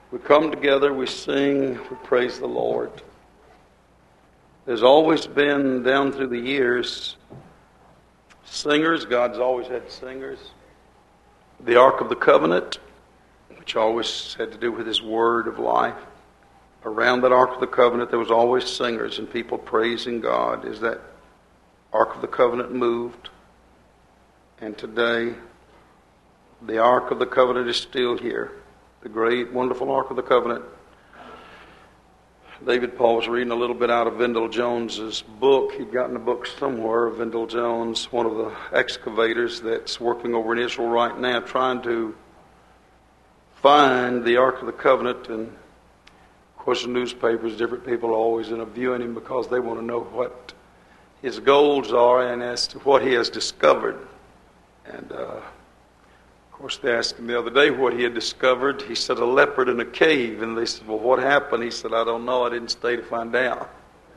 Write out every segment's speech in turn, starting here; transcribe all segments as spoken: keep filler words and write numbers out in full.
We come together, we sing, we praise the Lord. There's always been, down through the years, singers. God's always had singers. The Ark of the Covenant, which always had to do with His Word of life. Around that Ark of the Covenant, there was always singers and people praising God as that Ark of the Covenant moved. And today, the Ark of the Covenant is still here. The great, wonderful Ark of the Covenant. David Paul was reading a little bit out of Vendell Jones's book. He'd gotten a book somewhere. Vendell Jones, one of the excavators that's working over in Israel right now, trying to find the Ark of the Covenant. And of course, the newspapers, different people are always interviewing him because they want to know what his goals are and as to what he has discovered. And uh, of course, they asked him the other day what he had discovered. He said, a leopard in a cave. And they said, well, what happened? He said, I don't know. I didn't stay to find out.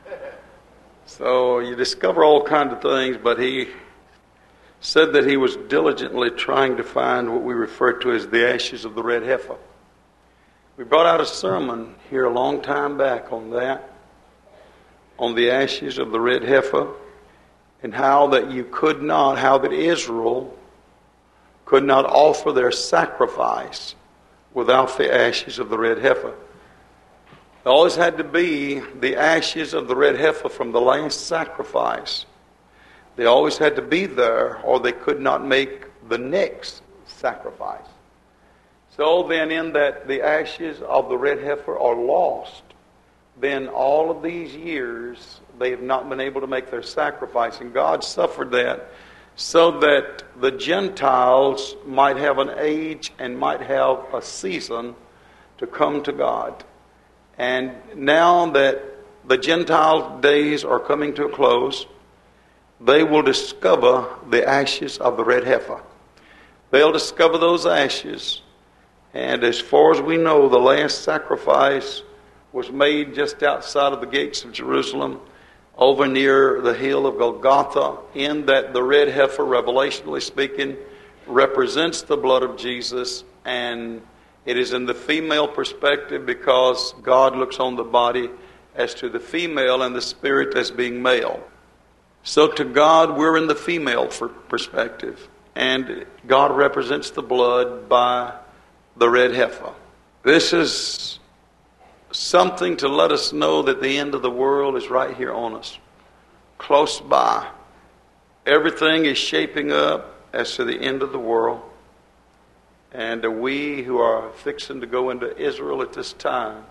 So you discover all kinds of things, but he said that he was diligently trying to find what we refer to as the ashes of the red heifer. We brought out a sermon here a long time back on that, on the ashes of the red heifer, and how that you could not, how that Israel could not offer their sacrifice without the ashes of the red heifer. It always had to be the ashes of the red heifer from the last sacrifice. They always had to be there, or they could not make the next sacrifice. So then, in that the ashes of the red heifer are lost, then all of these years they have not been able to make their sacrifice. And God suffered that so that the Gentiles might have an age and might have a season to come to God. And now that the Gentile days are coming to a close, they will discover the ashes of the red heifer. They'll discover those ashes. And as far as we know, the last sacrifice was made just outside of the gates of Jerusalem, over near the hill of Golgotha, in that the red heifer, revelationally speaking, represents the blood of Jesus, and it is in the female perspective because God looks on the body as to the female and the spirit as being male. So to God, we're in the female perspective, and God represents the blood by the red heifer. This is something to let us know that the end of the world is right here on us, close by. Everything is shaping up as to the end of the world. And we who are fixing to go into Israel at this time,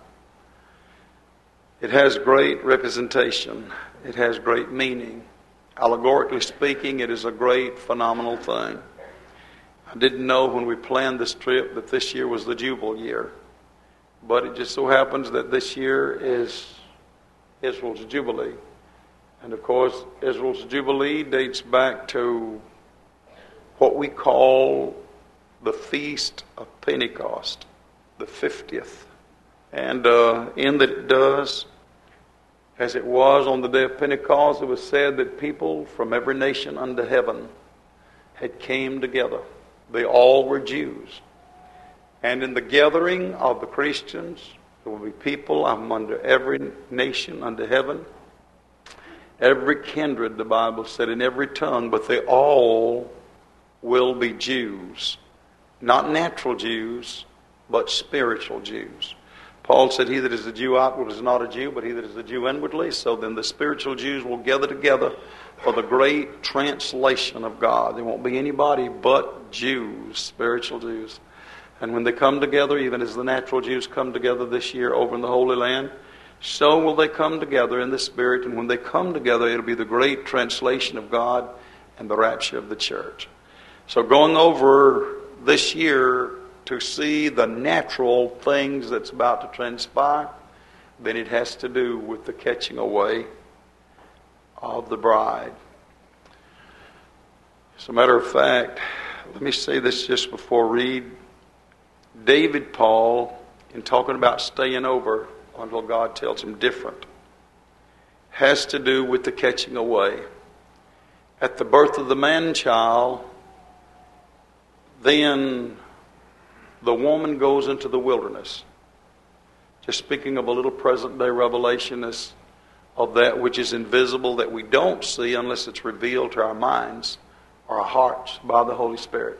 it has great representation. It has great meaning. Allegorically speaking, it is a great, phenomenal thing. I didn't know when we planned this trip that this year was the Jubilee year. But it just so happens that this year is Israel's Jubilee. And of course, Israel's Jubilee dates back to what we call the Feast of Pentecost, the fiftieth. And uh, in that it does, as it was on the day of Pentecost, it was said that people from every nation under heaven had came together. They all were Jews. And in the gathering of the Christians, there will be people from under every nation under heaven, every kindred, the Bible said, in every tongue, but they all will be Jews. Not natural Jews, but spiritual Jews. Paul said, he that is a Jew outward is not a Jew, but he that is a Jew inwardly. So then the spiritual Jews will gather together for the great translation of God. There won't be anybody but Jews, spiritual Jews. And when they come together, even as the natural Jews come together this year over in the Holy Land, so will they come together in the Spirit. And when they come together, it'll be the great translation of God and the rapture of the church. So going over this year to see the natural things that's about to transpire, then it has to do with the catching away of the bride. As a matter of fact, let me say this just before I read. David Paul, in talking about staying over until God tells him different, has to do with the catching away. At the birth of the man-child, then the woman goes into the wilderness. Just speaking of a little present-day revelation as of that which is invisible that we don't see unless it's revealed to our minds or our hearts by the Holy Spirit.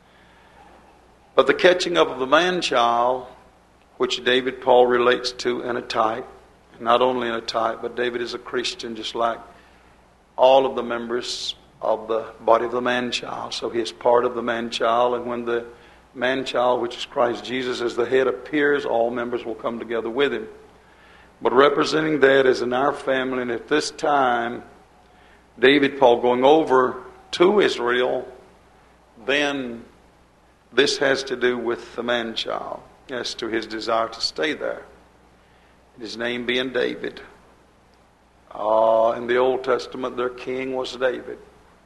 But the catching up of the man-child, which David Paul relates to in a type, not only in a type, but David is a Christian just like all of the members of the body of the man-child. So he is part of the man-child, and when the man-child, which is Christ Jesus, as the head appears, all members will come together with him. But representing that as in our family, and at this time, David Paul going over to Israel, then this has to do with the man-child, as to his desire to stay there. His name being David. Uh, in the Old Testament, their king was David.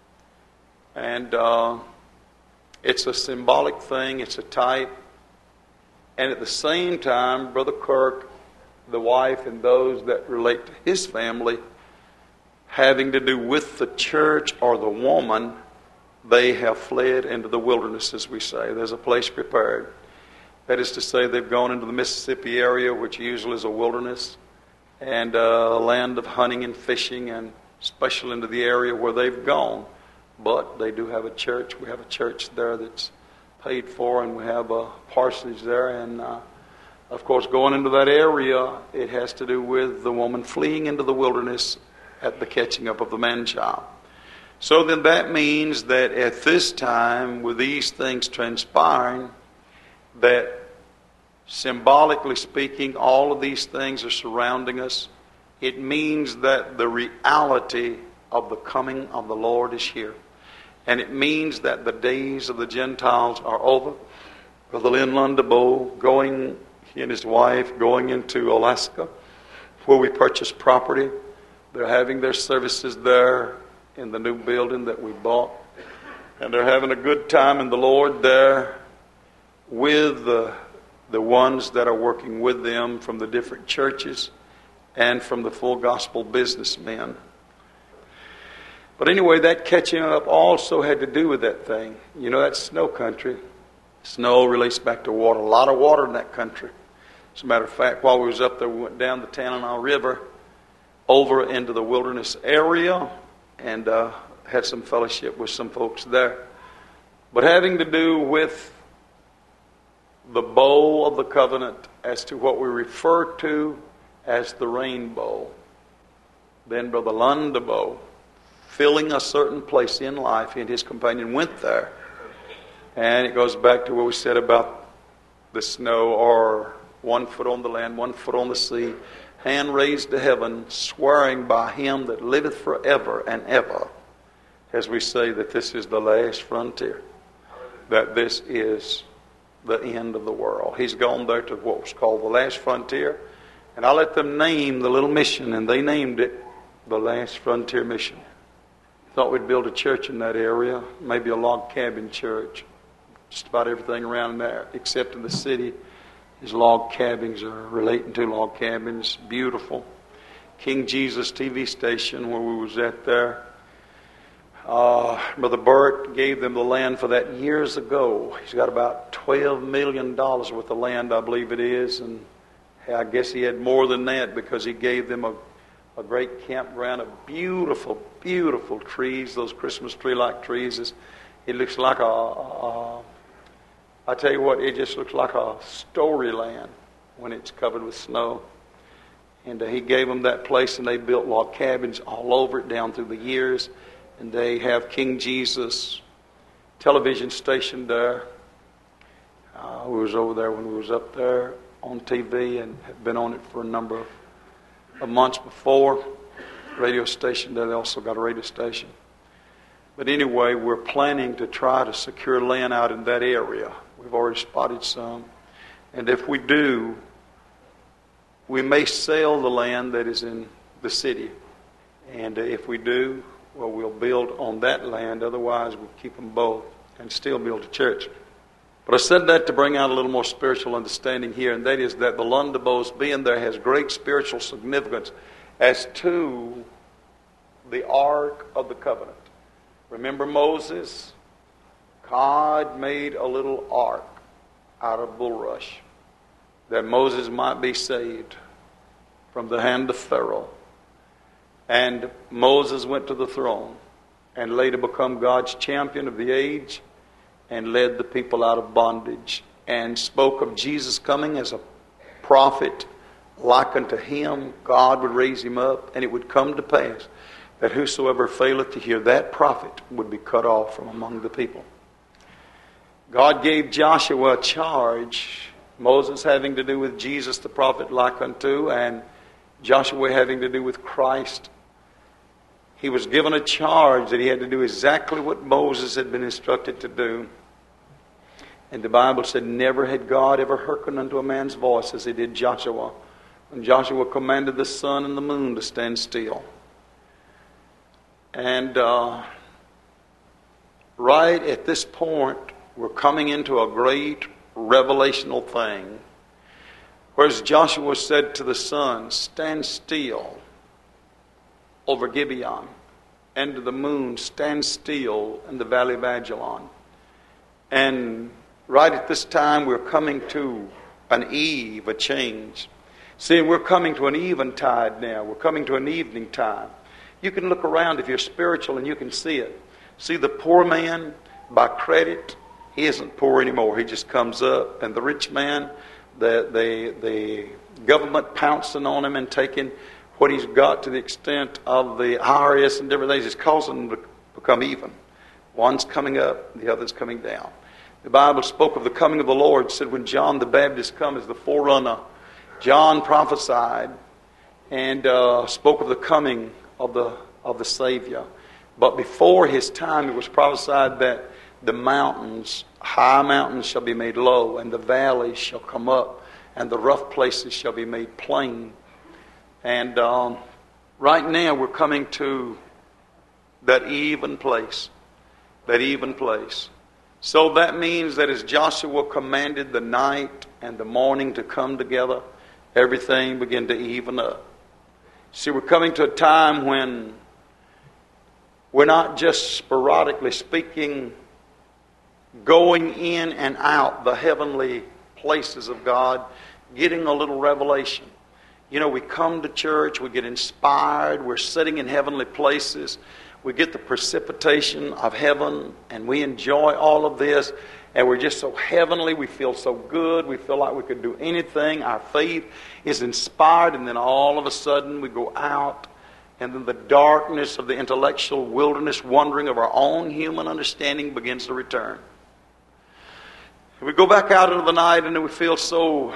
And uh, it's a symbolic thing, it's a type. And at the same time, Brother Kirk, the wife, and those that relate to his family, having to do with the church or the woman, they have fled into the wilderness, as we say. There's a place prepared. That is to say, they've gone into the Mississippi area, which usually is a wilderness, and a land of hunting and fishing, and especially into the area where they've gone. But they do have a church. We have a church there that's paid for, and we have a parsonage there. And, uh, of course, going into that area, it has to do with the woman fleeing into the wilderness at the catching up of the man-child. So then that means that at this time, with these things transpiring, that symbolically speaking, all of these things are surrounding us. It means that the reality of the coming of the Lord is here. And it means that the days of the Gentiles are over. Brother Lynn Lundebo, going, he and his wife, going into Alaska, where we purchased property. They're having their services there in the new building that we bought. And they're having a good time in the Lord there, with the, the ones that are working with them from the different churches and from the full gospel businessmen. But anyway, that catching up also had to do with that thing. You know, that's snow country. Snow relates back to water. A lot of water in that country. As a matter of fact, while we was up there, we went down the Tanana River over into the wilderness area and uh, had some fellowship with some folks there. But having to do with the bow of the covenant as to what we refer to as the rainbow. Then Brother Lundebo, filling a certain place in life, he and his companion went there. And it goes back to what we said about the snow, or one foot on the land, one foot on the sea, hand raised to heaven, swearing by him that liveth forever and ever, as we say that this is the last frontier, that this is the end of the world. He's gone there to what was called the last frontier, and I let them name the little mission, and they named it the Last Frontier Mission. Thought we'd build a church in that area, maybe a log cabin church. Just about everything around there, except in the city, is log cabins, or relating to log cabins. Beautiful. King Jesus T V station where we was at there. Uh, Brother Burt gave them the land for that years ago. He's got about twelve million dollars worth of land, I believe it is. And I guess he had more than that, because he gave them a, a great campground of beautiful, beautiful trees, those Christmas tree-like trees. It's, it looks like a, a, I tell you what, it just looks like a story land when it's covered with snow. And uh, he gave them that place, and they built log cabins all over it down through the years. And they have King Jesus television station there. Uh, we was over there when we was up there on T V, and had been on it for a number of, of months before. Radio station there. They also got a radio station. But anyway, we're planning to try to secure land out in that area. We've already spotted some. And if we do, we may sell the land that is in the city. And if we do, well, we'll build on that land. Otherwise, we'll keep them both and still build a church. But I said that to bring out a little more spiritual understanding here, and that is that the Lundebos being there has great spiritual significance as to the Ark of the Covenant. Remember Moses? God made a little ark out of bulrush. that Moses might be saved from the hand of Pharaoh. And Moses went to the throne and later become God's champion of the age and led the people out of bondage and spoke of Jesus coming as a prophet like unto him. God would raise him up, and it would come to pass that whosoever faileth to hear that prophet would be cut off from among the people. God gave Joshua a charge, Moses having to do with Jesus the prophet like unto, and Joshua having to do with Christ. He was given a charge that he had to do exactly what Moses had been instructed to do. And the Bible said, never had God ever hearkened unto a man's voice as he did Joshua, when Joshua commanded the sun and the moon to stand still. And uh, right at this point, we're coming into a great revelational thing. Whereas Joshua said to the sun, stand still over Gibeon, and to the moon, stand still in the valley of Ajalon. And right at this time, we're coming to an eve, a change. See, we're coming to an eventide now. We're coming to an evening time. You can look around if you're spiritual and you can see it. See, the poor man, by credit, he isn't poor anymore. He just comes up. And the rich man, the, the, the government pouncing on him and taking what he's got to the extent of the I R S and different things is causing them to become even. One's coming up, the other's coming down. The Bible spoke of the coming of the Lord. Said when John the Baptist come as the forerunner, John prophesied and uh, spoke of the coming of the of the Savior. But before his time, it was prophesied that the mountains, high mountains, shall be made low, and the valleys shall come up, and the rough places shall be made plain. And um, right now, we're coming to that even place, that even place. So that means that as Joshua commanded the night and the morning to come together, everything began to even up. See, we're coming to a time when we're not just sporadically speaking, going in and out the heavenly places of God, getting a little revelation. You know, we come to church, we get inspired, we're sitting in heavenly places, we get the precipitation of heaven, and we enjoy all of this, and we're just so heavenly, we feel so good, we feel like we could do anything, our faith is inspired, and then all of a sudden we go out, and then the darkness of the intellectual wilderness wandering of our own human understanding begins to return. And we go back out into the night, and then we feel so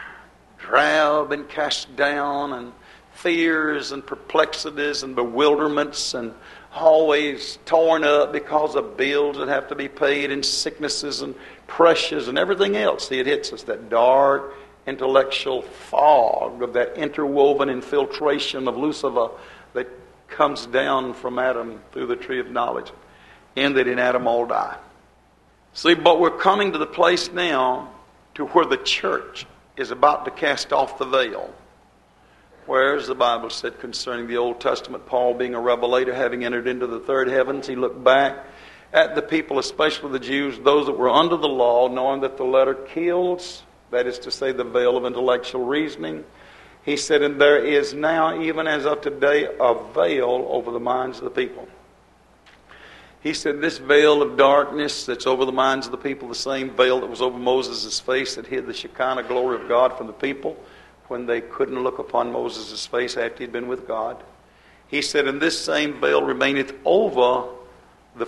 drab and cast down, and fears and perplexities and bewilderments, and always torn up because of bills that have to be paid, and sicknesses and pressures and everything else. See, it hits us, that dark intellectual fog of that interwoven infiltration of Lucifer that comes down from Adam through the tree of knowledge, and that in Adam all die. See, but we're coming to the place now to where the church is about to cast off the veil. Whereas the Bible said concerning the Old Testament, Paul being a revelator, having entered into the third heavens, he looked back at the people, especially the Jews, those that were under the law, knowing that the letter kills, that is to say the veil of intellectual reasoning. He said, and there is now, even as of today, a veil over the minds of the people. He said, this veil of darkness that's over the minds of the people, the same veil that was over Moses' face that hid the Shekinah glory of God from the people when they couldn't look upon Moses' face after he'd been with God. He said, and this same veil remaineth over the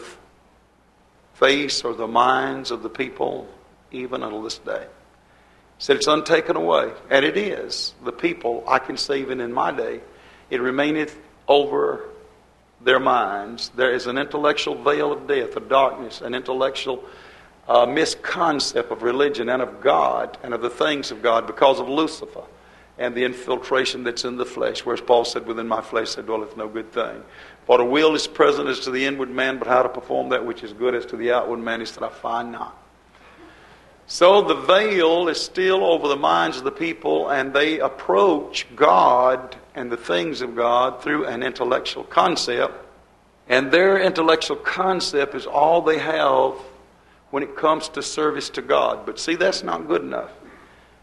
face or the minds of the people even until this day. He said it's untaken away. And it is. The people, I can say even in my day, it remaineth over their minds. There is an intellectual veil of death, of darkness, an intellectual uh, misconcept of religion and of God and of the things of God because of Lucifer and the infiltration that's in the flesh. Whereas Paul said, within my flesh there dwelleth no good thing. For the will is present as to the inward man, but how to perform that which is good as to the outward man is that I find not. So the veil is still over the minds of the people, and they approach God and the things of God through an intellectual concept. And their intellectual concept is all they have when it comes to service to God. But see, that's not good enough.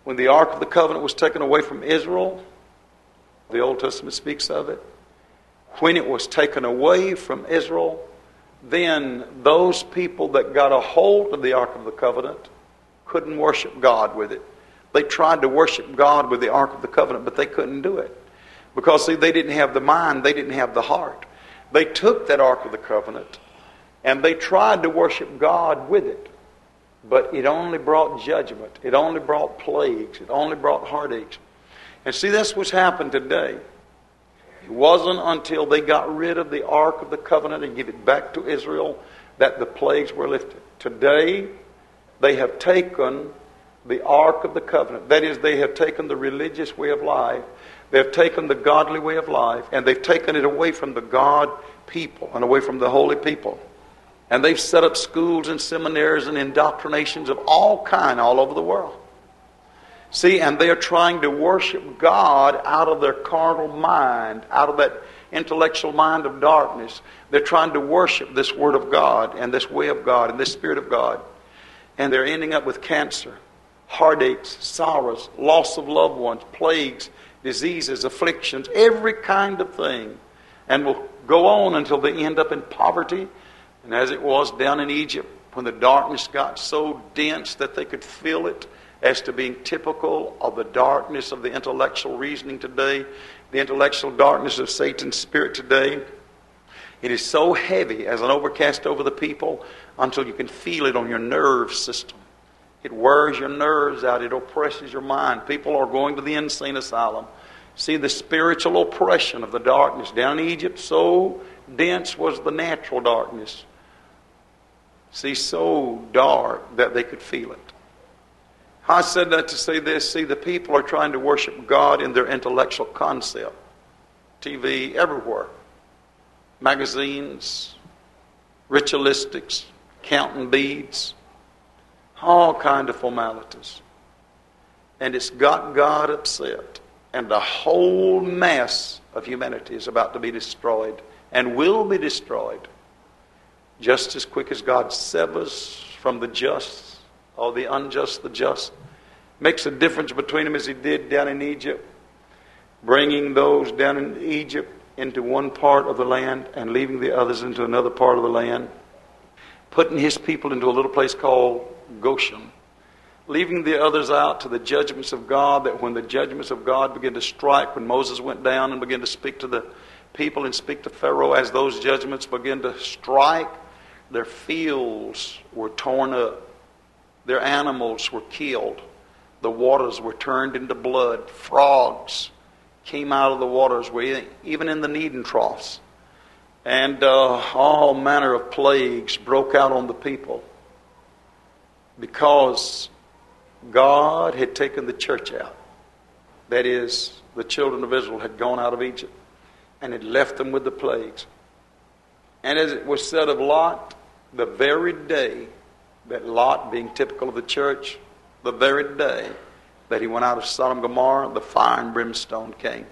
when the Ark of the Covenant was taken away from Israel, the Old Testament speaks of it. When it was taken away from Israel, then those people that got a hold of the Ark of the Covenant couldn't worship God with it. They tried to worship God with the Ark of the Covenant, but they couldn't do it. Because, see, they didn't have the mind, they didn't have the heart. They took that Ark of the Covenant, and they tried to worship God with it. But it only brought judgment. It only brought plagues. It only brought heartaches. And see, that's what's happened today. It wasn't until they got rid of the Ark of the Covenant and gave it back to Israel that the plagues were lifted. Today, they have taken the Ark of the Covenant. That is, they have taken the religious way of life. They have taken the godly way of life, and they've taken it away from the God people and away from the holy people. And they've set up schools and seminaries and indoctrinations of all kind all over the world. See, and they are trying to worship God out of their carnal mind, out of that intellectual mind of darkness. They're trying to worship this Word of God and this way of God and this Spirit of God. And they're ending up with cancer, heartaches, sorrows, loss of loved ones, plagues, diseases, afflictions, every kind of thing. And will go on until they end up in poverty. And as it was down in Egypt, when the darkness got so dense that they could feel it, as to being typical of the darkness of the intellectual reasoning today, the intellectual darkness of Satan's spirit today. It is so heavy as an overcast over the people until you can feel it on your nerve system. It wears your nerves out. It oppresses your mind. People are going to the insane asylum. See, the spiritual oppression of the darkness down in Egypt, so dense was the natural darkness. See, so dark that they could feel it. I said that to say this. See, the people are trying to worship God in their intellectual concept. T V, everywhere. Magazines, ritualistics, counting beads, all kind of formalities. And it's got God upset. And the whole mass of humanity is about to be destroyed and will be destroyed just as quick as God severs from the just or the unjust, the just. Makes a difference between them as he did down in Egypt, bringing those down in Egypt into one part of the land and leaving the others into another part of the land, putting his people into a little place called Goshen, leaving the others out to the judgments of God, that when the judgments of God began to strike, when Moses went down and began to speak to the people and speak to Pharaoh, as those judgments began to strike, their fields were torn up. Their animals were killed. The waters were turned into blood. Frogs came out of the waters, even in the kneading troughs. And uh, all manner of plagues broke out on the people because God had taken the church out. That is, the children of Israel had gone out of Egypt and had left them with the plagues. And as it was said of Lot, the very day that Lot, being typical of the church, the very day that he went out of Sodom and Gomorrah, the fire and brimstone came.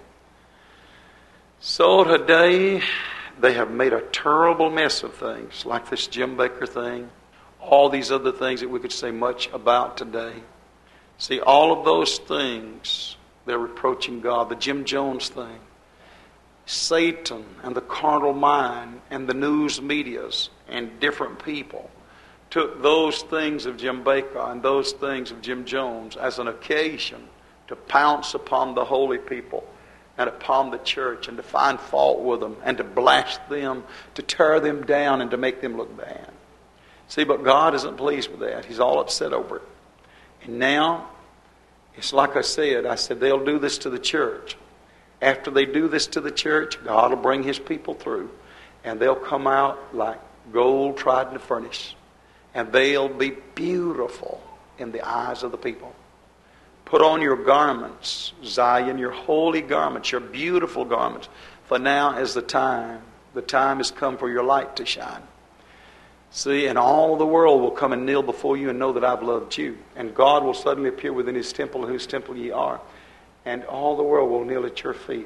So today, they have made a terrible mess of things, like this Jim Bakker thing, all these other things that we could say much about today. See, all of those things, they're reproaching God. The Jim Jones thing, Satan and the carnal mind and the news medias and different people took those things of Jim Bakker and those things of Jim Jones as an occasion to pounce upon the holy people and upon the church and to find fault with them and to blast them, to tear them down and to make them look bad. See, but God isn't pleased with that. He's all upset over it. And now, it's like I said, I said they'll do this to the church. After they do this to the church, God will bring his people through and they'll come out like gold tried in the furnace. And they'll be beautiful in the eyes of the people. Put on your garments, Zion, your holy garments, your beautiful garments. For now is the time. The time has come for your light to shine. See, and all the world will come and kneel before you and know that I've loved you. And God will suddenly appear within his temple, whose temple ye are. And all the world will kneel at your feet.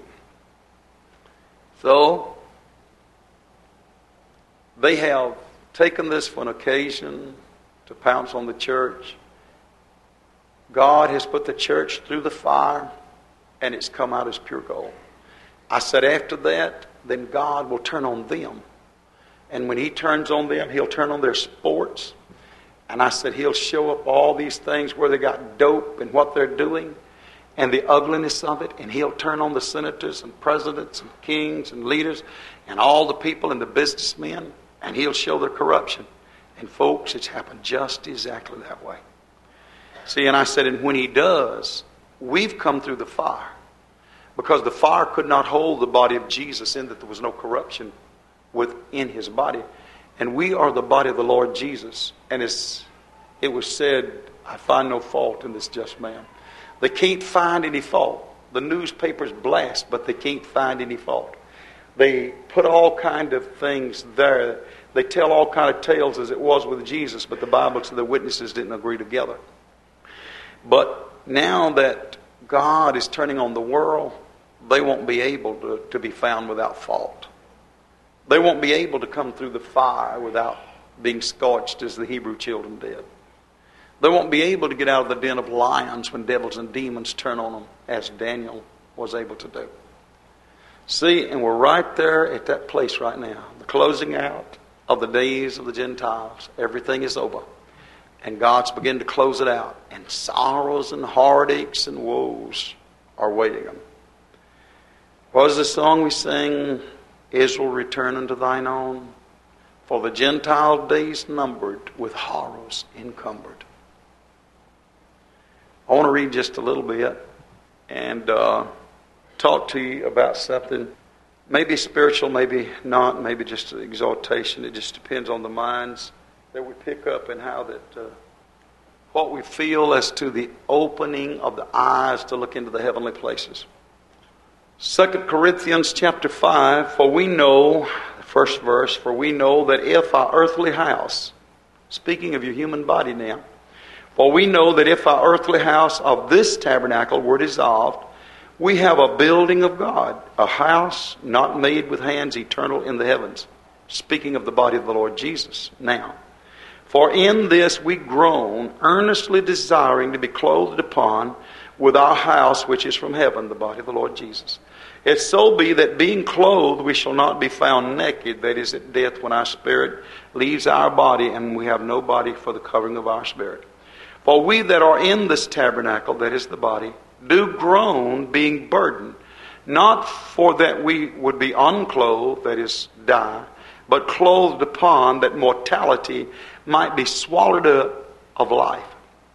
So, they have taken this for an occasion to pounce on the church. God has put the church through the fire, and it's come out as pure gold. I said after that, then God will turn on them. And when He turns on them, He'll turn on their sports. And I said He'll show up all these things where they got dope and what they're doing and the ugliness of it. And He'll turn on the senators and presidents and kings and leaders and all the people and the businessmen. And He'll show their corruption. And folks, it's happened just exactly that way. See, and I said, and when He does, we've come through the fire. Because the fire could not hold the body of Jesus in that there was no corruption within His body. And we are the body of the Lord Jesus. And it's, it was said, I find no fault in this just man. They can't find any fault. The newspapers blast, but they can't find any fault. They put all kind of things there. They tell all kind of tales as it was with Jesus, but the Bible says the witnesses didn't agree together. But now that God is turning on the world, they won't be able to, to be found without fault. They won't be able to come through the fire without being scorched as the Hebrew children did. They won't be able to get out of the den of lions when devils and demons turn on them, as Daniel was able to do. See, and we're right there at that place right now. The closing out of the days of the Gentiles. Everything is over. And God's beginning to close it out. And sorrows and heartaches and woes are waiting them. What was the song we sing? Israel, return unto thine own. For the Gentile days numbered, with horrors encumbered. I want to read just a little bit and uh, talk to you about something maybe spiritual, maybe not, maybe just an exaltation. It just depends on the minds that we pick up and how that, uh, what we feel as to the opening of the eyes to look into the heavenly places. Second Corinthians chapter five, for we know, the first verse, for we know that if our earthly house, speaking of your human body now, for we know that if our earthly house of this tabernacle were dissolved, we have a building of God, a house not made with hands, eternal in the heavens. Speaking of the body of the Lord Jesus now. For in this we groan, earnestly desiring to be clothed upon with our house which is from heaven, the body of the Lord Jesus. If so be that being clothed we shall not be found naked, that is at death when our spirit leaves our body and we have no body for the covering of our spirit. For we that are in this tabernacle, that is the body, do groan, being burdened, not for that we would be unclothed, that is, die, but clothed upon, that mortality might be swallowed up of life.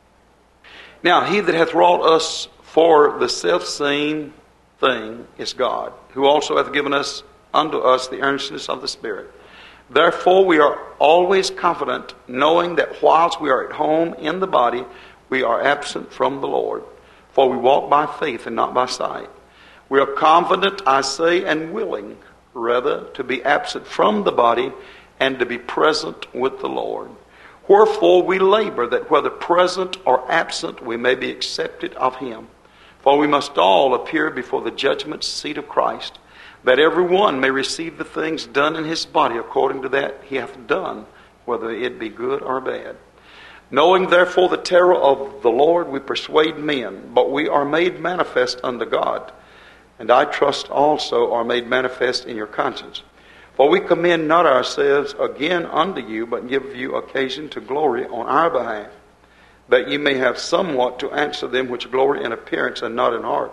Now, he that hath wrought us for the selfsame thing is God, who also hath given us unto us the earnestness of the Spirit. Therefore we are always confident, knowing that whilst we are at home in the body, we are absent from the Lord. For we walk by faith and not by sight. We are confident, I say, and willing, rather, to be absent from the body and to be present with the Lord. Wherefore we labor that whether present or absent we may be accepted of Him. For we must all appear before the judgment seat of Christ, that every one may receive the things done in his body according to that he hath done, whether it be good or bad. Knowing therefore the terror of the Lord, we persuade men, but we are made manifest unto God, and I trust also are made manifest in your conscience. For we commend not ourselves again unto you, but give you occasion to glory on our behalf, that ye may have somewhat to answer them which glory in appearance and not in heart.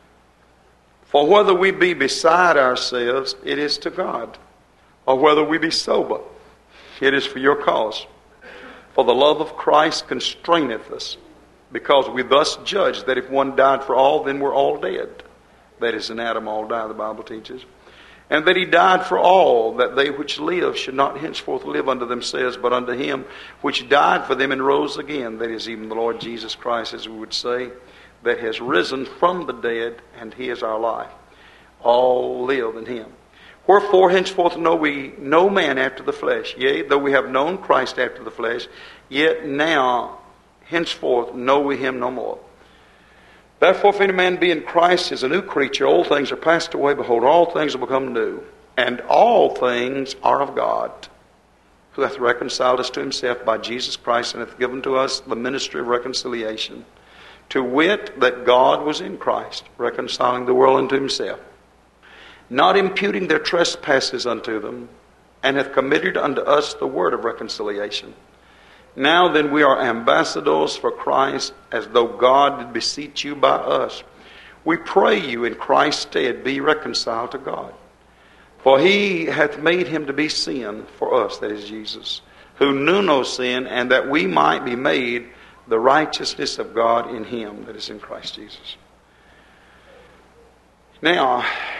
For whether we be beside ourselves, it is to God, or whether we be sober, it is for your cause. For the love of Christ constraineth us, because we thus judge that if one died for all, then we're all dead. That is, in Adam all die, the Bible teaches. And that he died for all, that they which live should not henceforth live unto themselves, but unto him which died for them and rose again. That is, even the Lord Jesus Christ, as we would say, that has risen from the dead, and he is our life. All live in him. Wherefore henceforth know we no man after the flesh. Yea, though we have known Christ after the flesh, yet now henceforth know we him no more. Therefore, if any man be in Christ, is a new creature. Old things are passed away. Behold, all things are become new. And all things are of God, who hath reconciled us to himself by Jesus Christ, and hath given to us the ministry of reconciliation. to wit, that God was in Christ, reconciling the world unto himself, not imputing their trespasses unto them, and hath committed unto us the word of reconciliation. Now then we are ambassadors for Christ, as though God did beseech you by us. We pray you in Christ's stead, be reconciled to God. For he hath made him to be sin for us, that is Jesus, who knew no sin, and that we might be made the righteousness of God in him, that is in Christ Jesus. Now,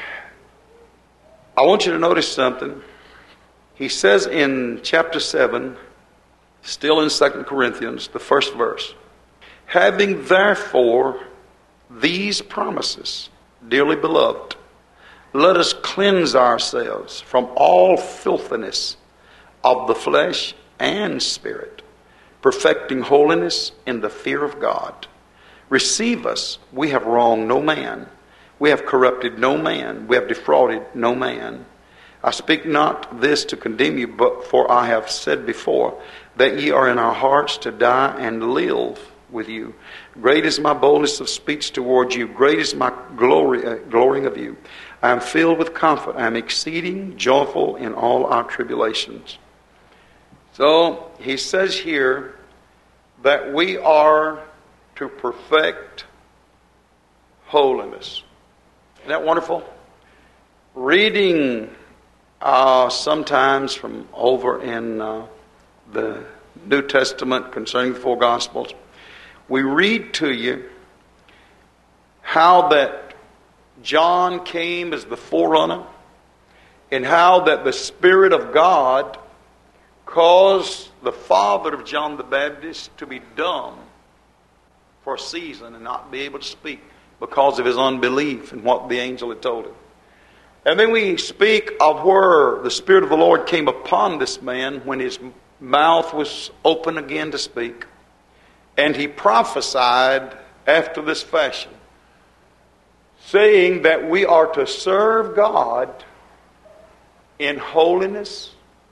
I want you to notice something. He says in chapter seven, still in Second Corinthians, the first verse, having therefore these promises, dearly beloved, let us cleanse ourselves from all filthiness of the flesh and spirit, perfecting holiness in the fear of God. Receive us, we have wronged no man, we have corrupted no man, we have defrauded no man. I speak not this to condemn you, but for I have said before, that ye are in our hearts to die and live with you. Great is my boldness of speech toward you, great is my glory, uh, glorying of you. I am filled with comfort, I am exceeding joyful in all our tribulations. So he says here that we are to perfect holiness. Isn't that wonderful? Reading uh, sometimes from over in uh, the New Testament concerning the four Gospels, we read to you how that John came as the forerunner, and how that the Spirit of God caused the father of John the Baptist to be dumb for a season and not be able to speak because of his unbelief in what the angel had told him. And then we speak of where the Spirit of the Lord came upon this man when his mouth was open again to speak, and he prophesied after this fashion, saying that we are to serve God in holiness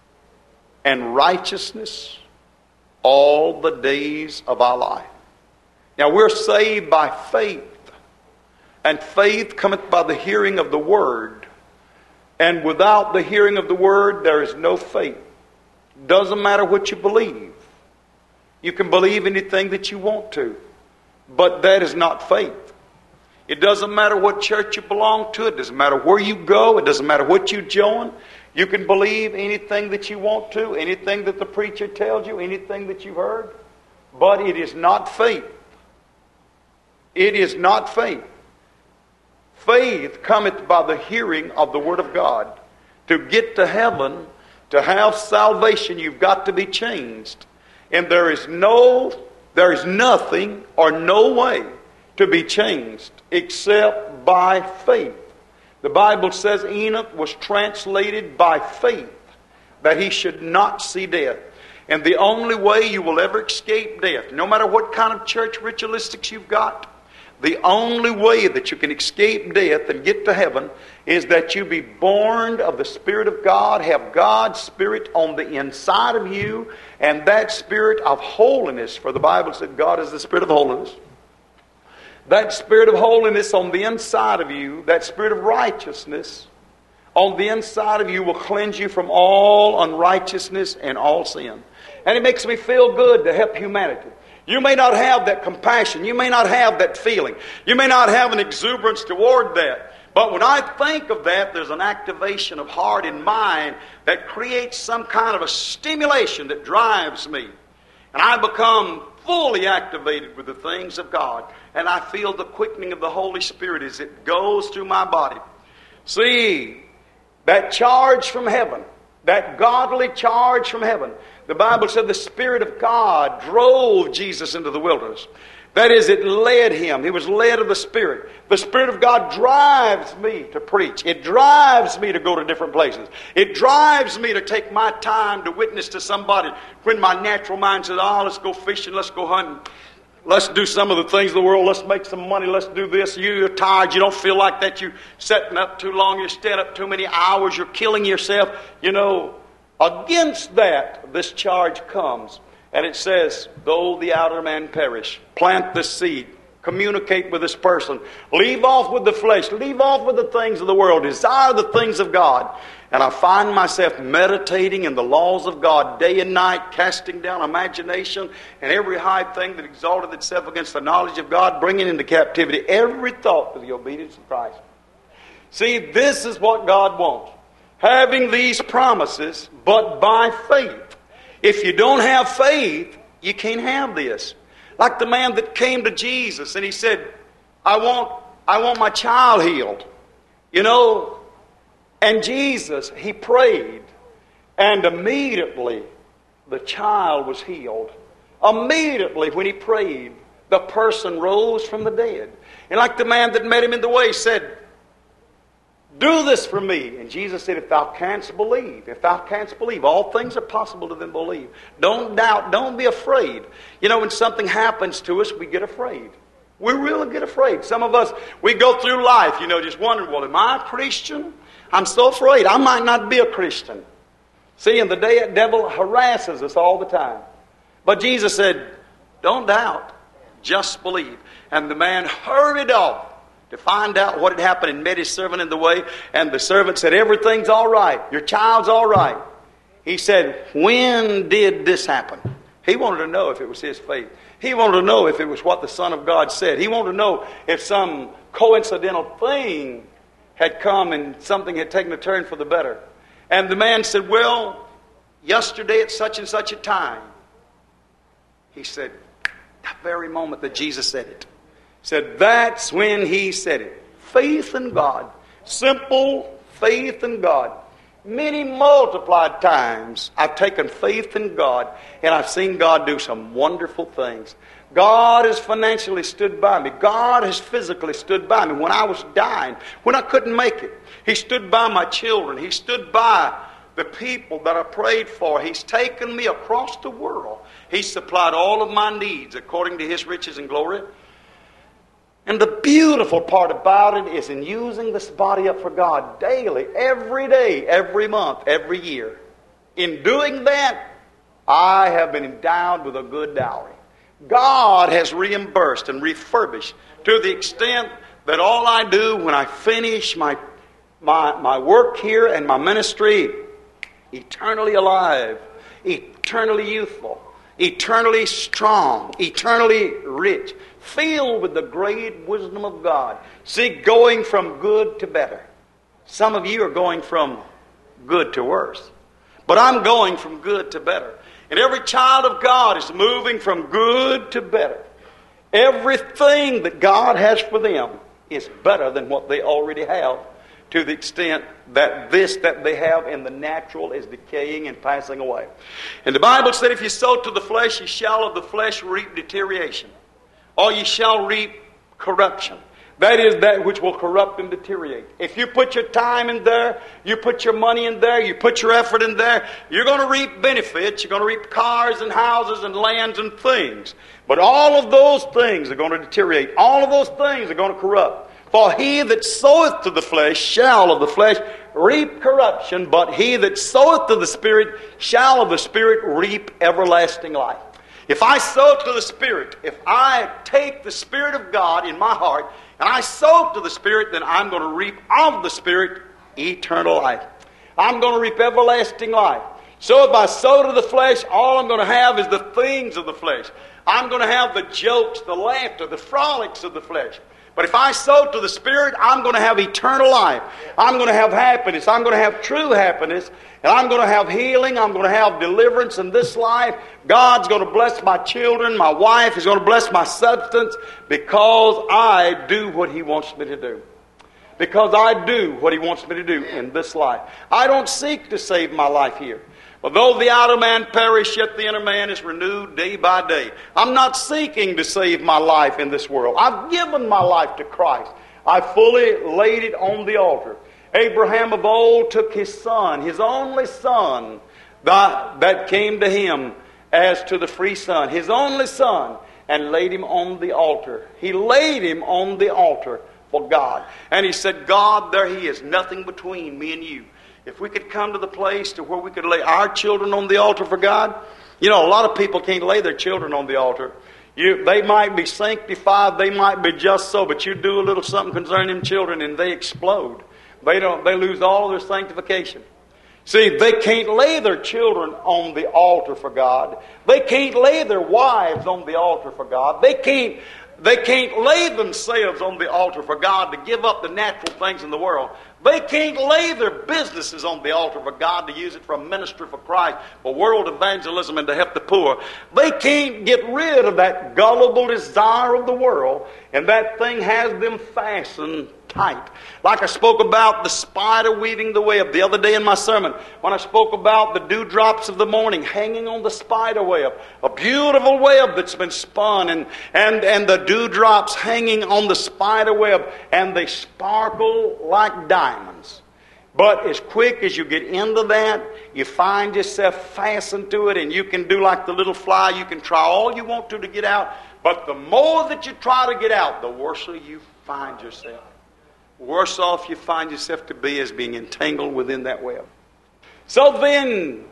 and righteousness all the days of our life. Now we're saved by faith, and faith cometh by the hearing of the word, and without the hearing of the word there is no faith. Doesn't matter what you believe. You can believe anything that you want to, but that is not faith. It doesn't matter what church you belong to. It doesn't matter where you go. It doesn't matter what you join. You can believe anything that you want to, anything that the preacher tells you, anything that you've heard. But it is not faith. It is not faith. Faith cometh by the hearing of the Word of God. To get to heaven, to have salvation, you've got to be changed. And there is no, there is nothing or no way to be changed except by faith. The Bible says Enoch was translated by faith, that he should not see death. And the only way you will ever escape death, no matter what kind of church ritualistics you've got, the only way that you can escape death and get to heaven is that you be born of the Spirit of God, have God's Spirit on the inside of you, and that Spirit of holiness, for the Bible said God is the Spirit of holiness. That Spirit of holiness on the inside of you, that Spirit of righteousness on the inside of you will cleanse you from all unrighteousness and all sin. And it makes me feel good to help humanity. You may not have that compassion. You may not have that feeling. You may not have an exuberance toward that. But when I think of that, there's an activation of heart and mind that creates some kind of a stimulation that drives me. And I become fully activated with the things of God. And I feel the quickening of the Holy Spirit as it goes through my body. See, that charge from heaven, that godly charge from heaven, the Bible said the Spirit of God drove Jesus into the wilderness. That is, it led him. He was led of the Spirit. The Spirit of God drives me to preach. It drives me to go to different places. It drives me to take my time to witness to somebody when my natural mind says, oh, let's go fishing, let's go hunting. Let's do some of the things of the world. Let's make some money. Let's do this. You're tired. You don't feel like that. You're sitting up too long. You're staying up too many hours. You're killing yourself. You know, against that, this charge comes. And it says, though the outer man perish, plant the seed. communicate with this person. Leave off with the flesh. Leave off with the things of the world. Desire the things of God. And I find myself meditating in the laws of God day and night, casting down imagination and every high thing that exalted itself against the knowledge of God, bringing into captivity every thought to the obedience of Christ. See, this is what God wants. Having these promises, but by faith. If you don't have faith, you can't have this. Like the man that came to Jesus and he said, I want, I want my child healed. You know, and Jesus, he prayed, and immediately the child was healed. Immediately when he prayed, the person rose from the dead. And like the man that met him in the way said, do this for me. And Jesus said, if thou canst believe, if thou canst believe, all things are possible to them believe. Don't doubt, don't be afraid. You know, when something happens to us, we get afraid. We really get afraid. Some of us, we go through life, you know, just wondering, well, am I a Christian? I'm so afraid. I might not be a Christian. See, and the devil harasses us all the time. But Jesus said, don't doubt, just believe. And the man hurried off to find out what had happened and met his servant in the way. And the servant said, everything's all right. Your child's all right. He said, when did this happen? He wanted to know if it was his faith. He wanted to know if it was what the Son of God said. He wanted to know if some coincidental thing had come and something had taken a turn for the better. And the man said, well, yesterday at such and such a time. He said, that very moment that Jesus said it. Said, that's when he said it. Faith in God. Simple faith in God. Many multiplied times I've taken faith in God and I've seen God do some wonderful things. God has financially stood by me. God has physically stood by me when I was dying, when I couldn't make it. He stood by my children. He stood by the people that I prayed for. He's taken me across the world. He's supplied all of my needs according to His riches and glory. And the beautiful part about it is in using this body up for God daily, every day, every month, every year. In doing that, I have been endowed with a good dowry. God has reimbursed and refurbished to the extent that all I do when I finish my, my, my work here and my ministry, eternally alive, eternally youthful, eternally strong, eternally rich, filled with the great wisdom of God. See, going from good to better. Some of you are going from good to worse. But I'm going from good to better. And every child of God is moving from good to better. Everything that God has for them is better than what they already have, to the extent that this that they have in the natural is decaying and passing away. And the Bible said, if you sow to the flesh, you shall of the flesh reap deterioration, or you shall reap corruption. That is that which will corrupt and deteriorate. If you put your time in there, you put your money in there, you put your effort in there, you're going to reap benefits. You're going to reap cars and houses and lands and things. But all of those things are going to deteriorate. All of those things are going to corrupt. For he that soweth to the flesh shall of the flesh reap corruption, but he that soweth to the Spirit shall of the Spirit reap everlasting life. If I sow to the Spirit, if I take the Spirit of God in my heart, and I sow to the Spirit, then I'm going to reap of the Spirit eternal life. I'm going to reap everlasting life. So if I sow to the flesh, all I'm going to have is the things of the flesh. I'm going to have the jokes, the laughter, the frolics of the flesh. But if I sow to the Spirit, I'm going to have eternal life. I'm going to have happiness. I'm going to have true happiness. And I'm going to have healing. I'm going to have deliverance in this life. God's going to bless my children. My wife is going to bless my substance, because I do what He wants me to do. Because I do what He wants me to do in this life. I don't seek to save my life here. But though the outer man perish, yet the inner man is renewed day by day. I'm not seeking to save my life in this world. I've given my life to Christ. I fully laid it on the altar. Abraham of old took his son, his only son, that, that came to him as to the free son, his only son, and laid him on the altar. He laid him on the altar for God. And he said, God, there He is, nothing between me and you. If we could come to the place to where we could lay our children on the altar for God. You know, a lot of people can't lay their children on the altar. You, they might be sanctified, they might be just so, but you do a little something concerning them children and they explode. They don't. They lose all their sanctification. See, they can't lay their children on the altar for God. They can't lay their wives on the altar for God. They can't, they can't lay themselves on the altar for God to give up the natural things in the world. They can't lay their businesses on the altar for God to use it for ministry for Christ, for world evangelism and to help the poor. They can't get rid of that gullible desire of the world, and that thing has them fastened tight. Like I spoke about the spider weaving the web the other day in my sermon, when I spoke about the dewdrops of the morning hanging on the spider web, a beautiful web that's been spun, and, and, and the dewdrops hanging on the spider web, and they sparkle like diamonds. But as quick as you get into that, you find yourself fastened to it, and you can do like the little fly. You can try all you want to to get out, but the more that you try to get out, the worse you find yourself. Worse off you find yourself to be as being entangled within that web. So then,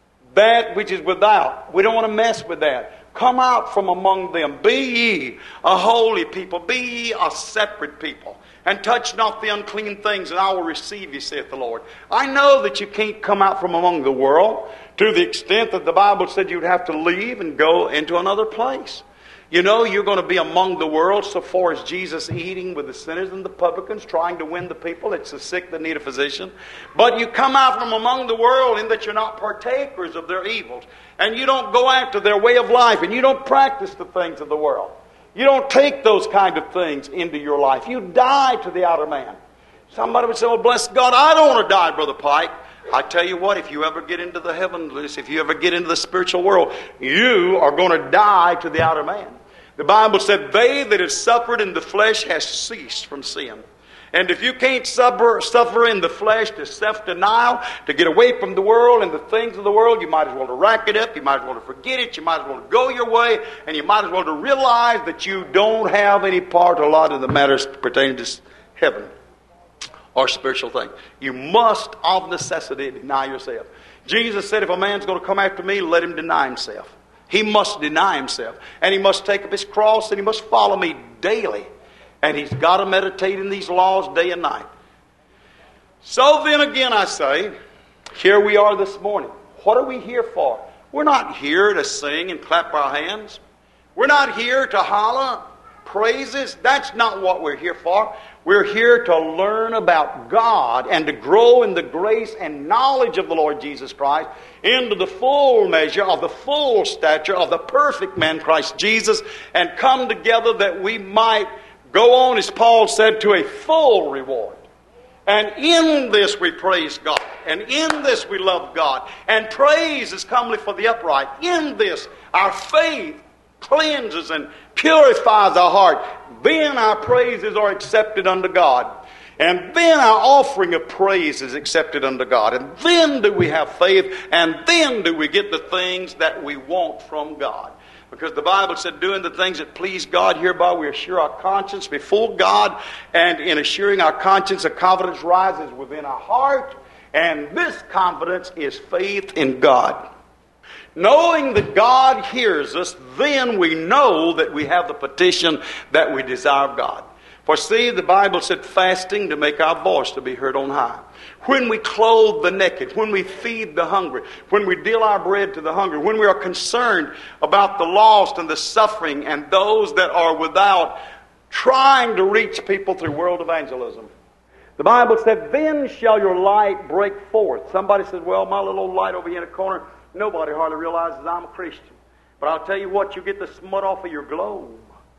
that which is without, we don't want to mess with that. Come out from among them. Be ye a holy people. Be ye a separate people. And touch not the unclean things, and I will receive you, saith the Lord. I know that you can't come out from among the world to the extent that the Bible said you'd have to leave and go into another place. You know, you're going to be among the world so far as Jesus eating with the sinners and the publicans, trying to win the people. It's the sick that need a physician. But you come out from among the world in that you're not partakers of their evils. And you don't go after their way of life. And you don't practice the things of the world. You don't take those kind of things into your life. You die to the outer man. Somebody would say, well, bless God, I don't want to die, Brother Pike. I tell you what, if you ever get into the heavenlies, if you ever get into the spiritual world, you are going to die to the outer man. The Bible said, they that have suffered in the flesh has ceased from sin. And if you can't suffer, suffer in the flesh to self-denial, to get away from the world and the things of the world, you might as well to rack it up, you might as well to forget it, you might as well to go your way, and you might as well to realize that you don't have any part or lot in the matters pertaining to heaven or spiritual things. You must, of necessity, deny yourself. Jesus said, if a man's going to come after me, let him deny himself. He must deny himself. And he must take up his cross and he must follow me daily. And he's got to meditate in these laws day and night. So then again I say, here we are this morning. What are we here for? We're not here to sing and clap our hands. We're not here to holler praises. That's not what we're here for. We're here to learn about God and to grow in the grace and knowledge of the Lord Jesus Christ into the full measure of the full stature of the perfect man Christ Jesus, and come together that we might go on, as Paul said, to a full reward. And in this we praise God. And in this we love God. And praise is comely for the upright. In this our faith cleanses and purifies our heart. Then our praises are accepted unto God. And then our offering of praise is accepted unto God. And then do we have faith. And then do we get the things that we want from God. Because the Bible said, doing the things that please God, hereby we assure our conscience before God. And in assuring our conscience, a confidence rises within our heart. And this confidence is faith in God. Knowing that God hears us, then we know that we have the petition that we desire of God. For see, the Bible said, fasting to make our voice to be heard on high. When we clothe the naked, when we feed the hungry, when we deal our bread to the hungry, when we are concerned about the lost and the suffering and those that are without, trying to reach people through world evangelism. The Bible said, then shall your light break forth. Somebody says, well, my little old light over here in the corner, nobody hardly realizes I'm a Christian. But I'll tell you what, you get the smut off of your globe.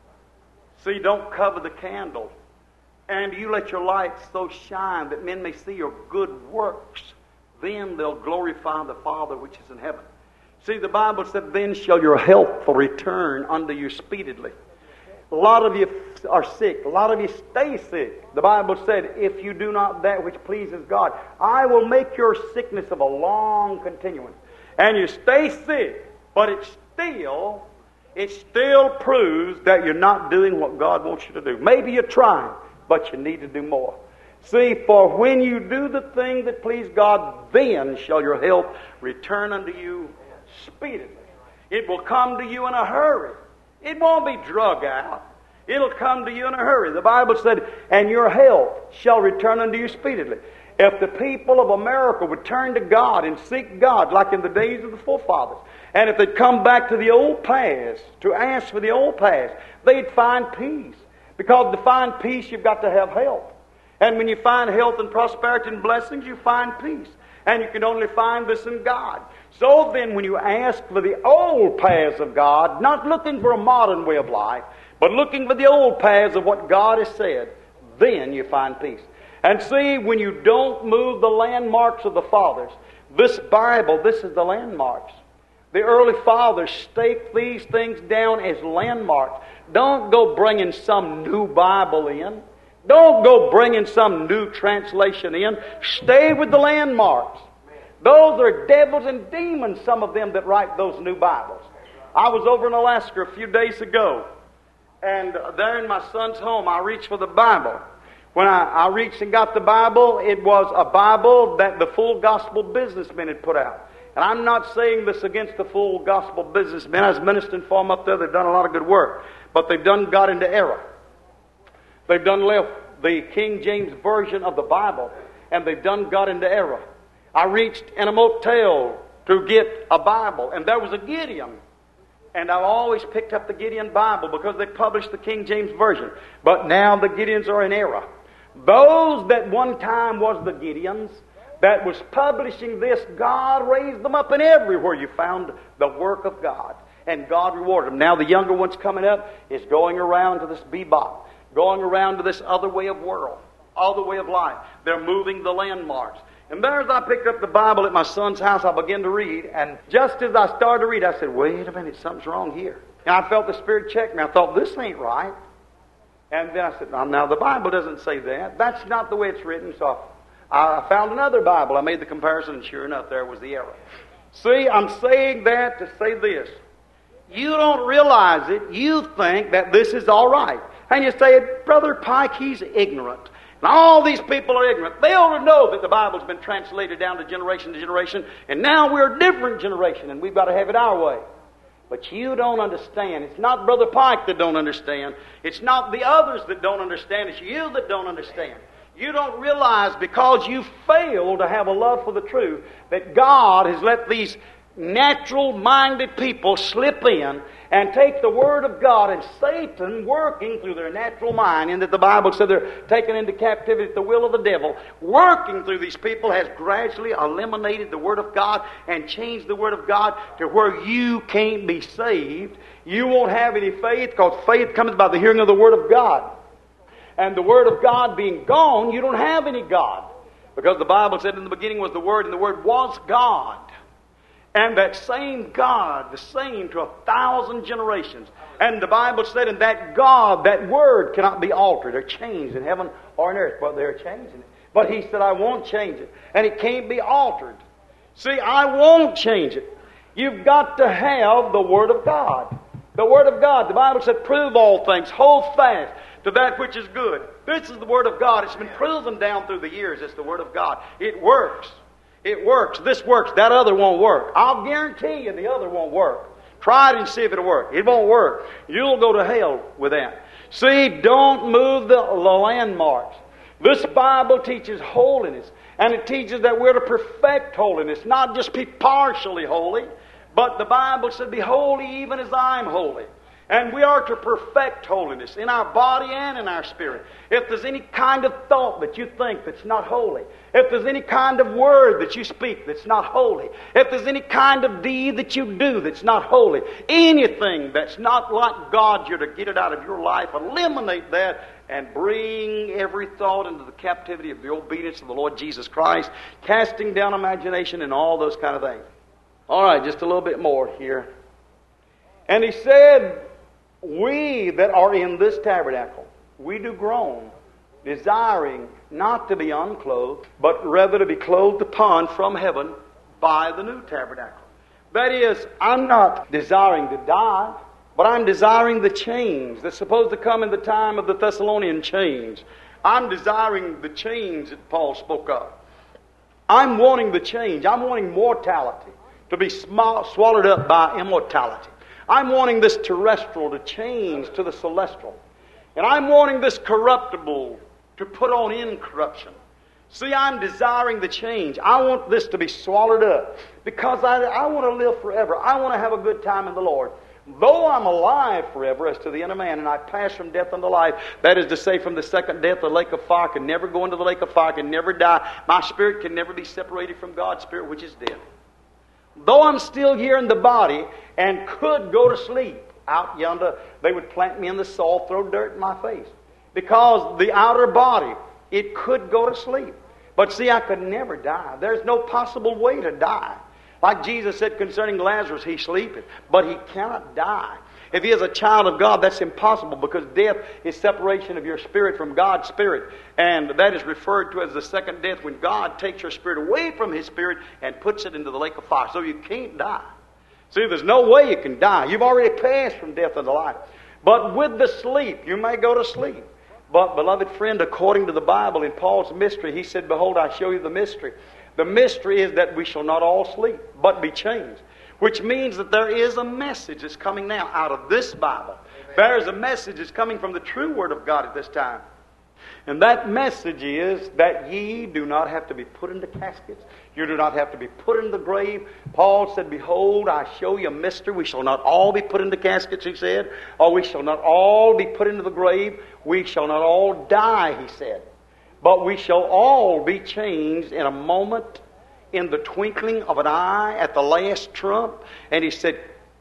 See, don't cover the candle. And you let your light so shine that men may see your good works. Then they'll glorify the Father which is in heaven. See, the Bible said, then shall your health return unto you speedily. A lot of you are sick. A lot of you stay sick. The Bible said, if you do not that which pleases God, I will make your sickness of a long continuance. And you stay sick, but it still, it still proves that you're not doing what God wants you to do. Maybe you're trying, but you need to do more. See, for when you do the thing that please God, then shall your health return unto you speedily. It will come to you in a hurry. It won't be drug out. It'll come to you in a hurry. The Bible said, and your health shall return unto you speedily. If the people of America would turn to God and seek God like in the days of the forefathers, and if they'd come back to the old paths, to ask for the old paths, they'd find peace. Because to find peace, you've got to have health. And when you find health and prosperity and blessings, you find peace. And you can only find this in God. So then, when you ask for the old paths of God, not looking for a modern way of life, but looking for the old paths of what God has said, then you find peace. And see, when you don't move the landmarks of the fathers, this Bible, this is the landmarks. The early fathers staked these things down as landmarks. Don't go bringing some new Bible in. Don't go bringing some new translation in. Stay with the landmarks. Those are devils and demons, some of them that write those new Bibles. I was over in Alaska a few days ago, and there in my son's home, I reached for the Bible. When I, I reached and got the Bible, it was a Bible that the Full Gospel Businessmen had put out. And I'm not saying this against the Full Gospel Businessmen. I was ministering for them up there. They've done a lot of good work. But they've done got into error. They've done left the King James Version of the Bible, and they've done got into error. I reached in a motel to get a Bible, and there was a Gideon. And I've always picked up the Gideon Bible because they published the King James Version. But now the Gideons are in error. Those that one time was the Gideons, that was publishing this, God raised them up, and everywhere you found the work of God. And God rewarded them. Now the younger ones coming up is going around to this bebop, going around to this other way of world, other way of life. They're moving the landmarks. And there as I picked up the Bible at my son's house, I began to read. And just as I started to read, I said, wait a minute, something's wrong here. And I felt the Spirit check me. I thought, this ain't right. And then I said, now, now the Bible doesn't say that. That's not the way it's written. So I, I found another Bible. I made the comparison, and sure enough, there was the error. See, I'm saying that to say this. You don't realize it. You think that this is all right. And you say, Brother Pike, he's ignorant. And all these people are ignorant. They ought to know that the Bible's been translated down to generation to generation, and now we're a different generation, and we've got to have it our way. But you don't understand. It's not Brother Pike that don't understand. It's not the others that don't understand. It's you that don't understand. You don't realize because you fail to have a love for the truth that God has let these natural-minded people slip in and take the Word of God, and Satan working through their natural mind, and that the Bible said they're taken into captivity at the will of the devil, working through these people has gradually eliminated the Word of God and changed the Word of God to where you can't be saved. You won't have any faith because faith comes by the hearing of the Word of God. And the Word of God being gone, you don't have any God. Because the Bible said in the beginning was the Word, and the Word was God. And that same God, the same to a thousand generations. And the Bible said, in that God, that Word cannot be altered or changed in heaven or on earth. But they're changing it. But He said, I won't change it. And it can't be altered. See, I won't change it. You've got to have the Word of God. The Word of God. The Bible said, prove all things. Hold fast to that which is good. This is the Word of God. It's been proven down through the years. It's the Word of God. It works. It works. This works. That other won't work. I'll guarantee you the other won't work. Try it and see if it'll work. It won't work. You'll go to hell with that. See, don't move the, the landmarks. This Bible teaches holiness. And it teaches that we're to perfect holiness. Not just be partially holy. But the Bible said, be holy even as I am holy. And we are to perfect holiness in our body and in our spirit. If there's any kind of thought that you think that's not holy, if there's any kind of word that you speak that's not holy, if there's any kind of deed that you do that's not holy, anything that's not like God, you're to get it out of your life, eliminate that, and bring every thought into the captivity of the obedience of the Lord Jesus Christ, casting down imagination and all those kind of things. All right, just a little bit more here. And he said, we that are in this tabernacle, we do groan, desiring not to be unclothed, but rather to be clothed upon from heaven by the new tabernacle. That is, I'm not desiring to die, but I'm desiring the change that's supposed to come in the time of the Thessalonian change. I'm desiring the change that Paul spoke of. I'm wanting the change. I'm wanting mortality to be sm- swallowed up by immortality. I'm wanting this terrestrial to change to the celestial. And I'm wanting this corruptible to put on incorruption. See, I'm desiring the change. I want this to be swallowed up because I, I want to live forever. I want to have a good time in the Lord. Though I'm alive forever as to the inner man, and I pass from death unto life, that is to say, from the second death, the lake of fire, can never go into the lake of fire, can never die. My spirit can never be separated from God's spirit, which is death. Though I'm still here in the body and could go to sleep out yonder, they would plant me in the soil, throw dirt in my face. Because the outer body, it could go to sleep. But see, I could never die. There's no possible way to die. Like Jesus said concerning Lazarus, he sleepeth, but he cannot die. If he is a child of God, that's impossible, because death is separation of your spirit from God's spirit. And that is referred to as the second death, when God takes your spirit away from his spirit and puts it into the lake of fire. So you can't die. See, there's no way you can die. You've already passed from death unto life. But with the sleep, you may go to sleep. But, beloved friend, according to the Bible, in Paul's mystery, he said, behold, I show you the mystery. The mystery is that we shall not all sleep, but be changed. Which means that there is a message that's coming now out of this Bible. There is a message that's coming from the true Word of God at this time. And that message is that ye do not have to be put into caskets. You do not have to be put in the grave. Paul said, behold, I show you a mystery. We shall not all be put into caskets, he said. Or we shall not all be put into the grave. We shall not all die, he said. But we shall all be changed in a moment, in the twinkling of an eye, at the last trump. And he said,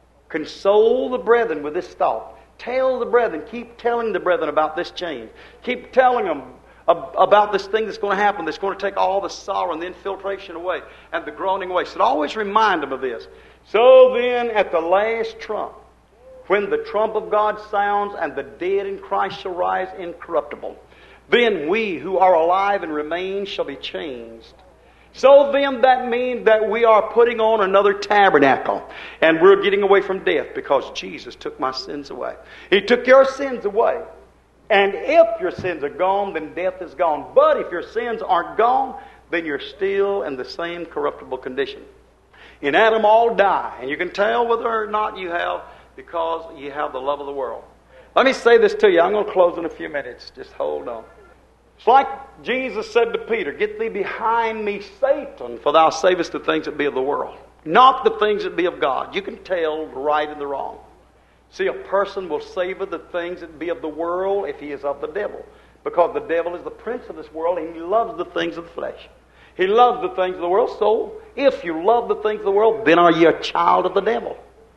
console the brethren with this thought. Tell the brethren, keep telling the brethren about this change. Keep telling them about this thing that's going to happen, that's going to take all the sorrow and the infiltration away and the groaning away. So always remind them of this. So then, at the last trump, when the trump of God sounds and the dead in Christ shall rise incorruptible, then we who are alive and remain shall be changed. So then that means that we are putting on another tabernacle. And we're getting away from death because Jesus took my sins away. He took your sins away. And if your sins are gone, then death is gone. But if your sins aren't gone, then you're still in the same corruptible condition. In Adam all die. And you can tell whether or not you have, because you have the love of the world. Let me say this to you. I'm going to close in a few minutes. Just hold on. It's like Jesus said to Peter, get thee behind me, Satan, for thou savest the things that be of the world, not the things that be of God. You can tell the right and the wrong. See, a person will savor the things that be of the world if he is of the devil, because the devil is the prince of this world, and he loves the things of the flesh. He loves the things of the world. So, if you love the things of the world, then are you a child of the devil?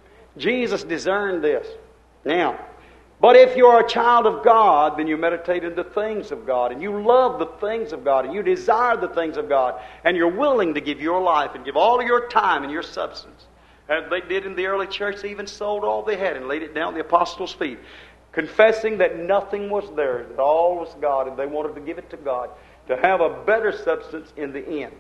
Jesus discerned this. Now, but if you are a child of God, then you meditate in the things of God, and you love the things of God, and you desire the things of God, and you're willing to give your life and give all of your time and your substance. As they did in the early church, they even sold all they had and laid it down at the apostles' feet, confessing that nothing was theirs, that all was God, and they wanted to give it to God, to have a better substance in the end.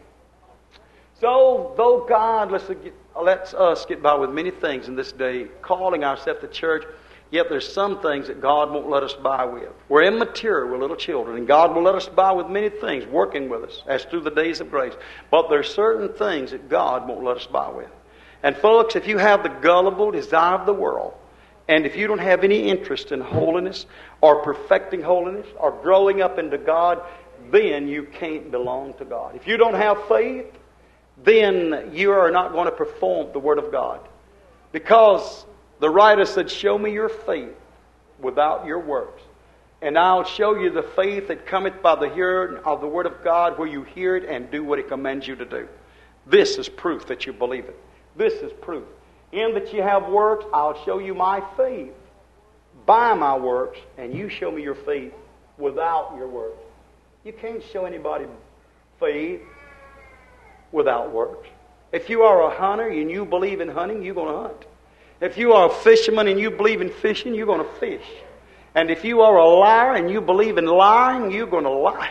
So, though God lets, get, lets us get by with many things in this day, calling ourselves the church, yet there's some things that God won't let us by with. We're immature, we're little children, and God will let us by with many things, working with us as through the days of grace. But there's certain things that God won't let us by with. And folks, if you have the gullible desire of the world, and if you don't have any interest in holiness, or perfecting holiness, or growing up into God, then you can't belong to God. If you don't have faith, then you are not going to perform the Word of God. Because the writer said, show me your faith without your works, and I'll show you the faith that cometh by the hearing of the Word of God, where you hear it and do what it commands you to do. This is proof that you believe it. This is proof. In that you have works, I'll show you my faith by my works, and you show me your faith without your works. You can't show anybody faith without works. If you are a hunter and you believe in hunting, you're going to hunt. If you are a fisherman and you believe in fishing, you're going to fish. And if you are a liar and you believe in lying, you're going to lie.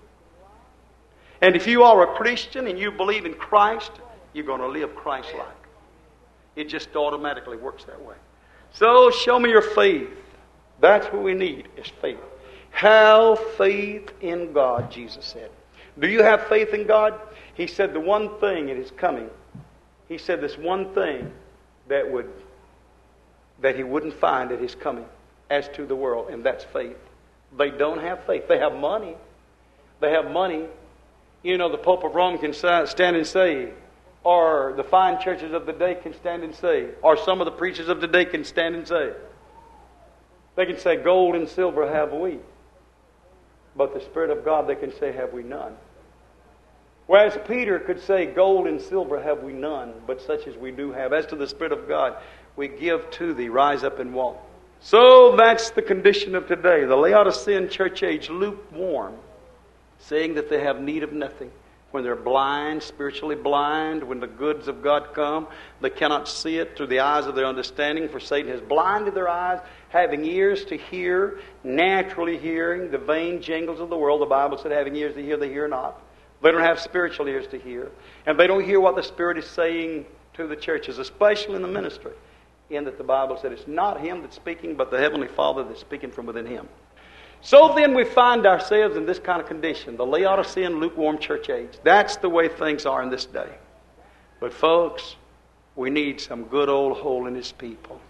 And if you are a Christian and you believe in Christ, you're going to live Christ-like. It just automatically works that way. So, show me your faith. That's what we need, is faith. Have faith in God, Jesus said. Do you have faith in God? He said the one thing that is coming. He said this one thing that would that he wouldn't find at his coming as to the world, and that's faith. They don't have faith. They have money. They have money. You know, the Pope of Rome can stand and say, or the fine churches of the day can stand and say, or some of the preachers of the day can stand and say. They can say, gold and silver have we. But the Spirit of God, they can say, have we none. Whereas Peter could say, gold and silver have we none, but such as we do have. As to the Spirit of God, we give to thee, rise up and walk. So that's the condition of today. The Laodicean church age, lukewarm, saying that they have need of nothing. When they're blind, spiritually blind, when the goods of God come, they cannot see it through the eyes of their understanding, for Satan has blinded their eyes, having ears to hear, naturally hearing the vain jingles of the world. The Bible said, having ears to hear, they hear not. They don't have spiritual ears to hear. And they don't hear what the Spirit is saying to the churches, especially in the ministry. In that the Bible said it's not Him that's speaking, but the Heavenly Father that's speaking from within Him. So then we find ourselves in this kind of condition, the Laodicean lukewarm church age. That's the way things are in this day. But folks, we need some good old holiness people.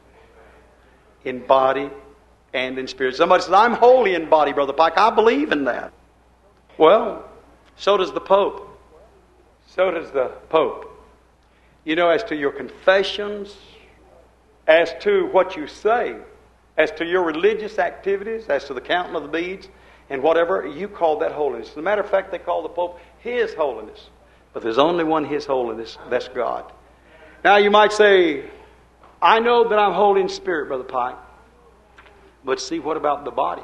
In body and in spirit. Somebody says, I'm holy in body, Brother Pike. I believe in that. Well, so does the Pope. So does the Pope. You know, as to your confessions, as to what you say, as to your religious activities, as to the counting of the beads, and whatever, you call that holiness. As a matter of fact, they call the Pope His Holiness. But there's only one His Holiness, that's God. Now you might say, I know that I'm holy in spirit, Brother Pike. But see, what about the body?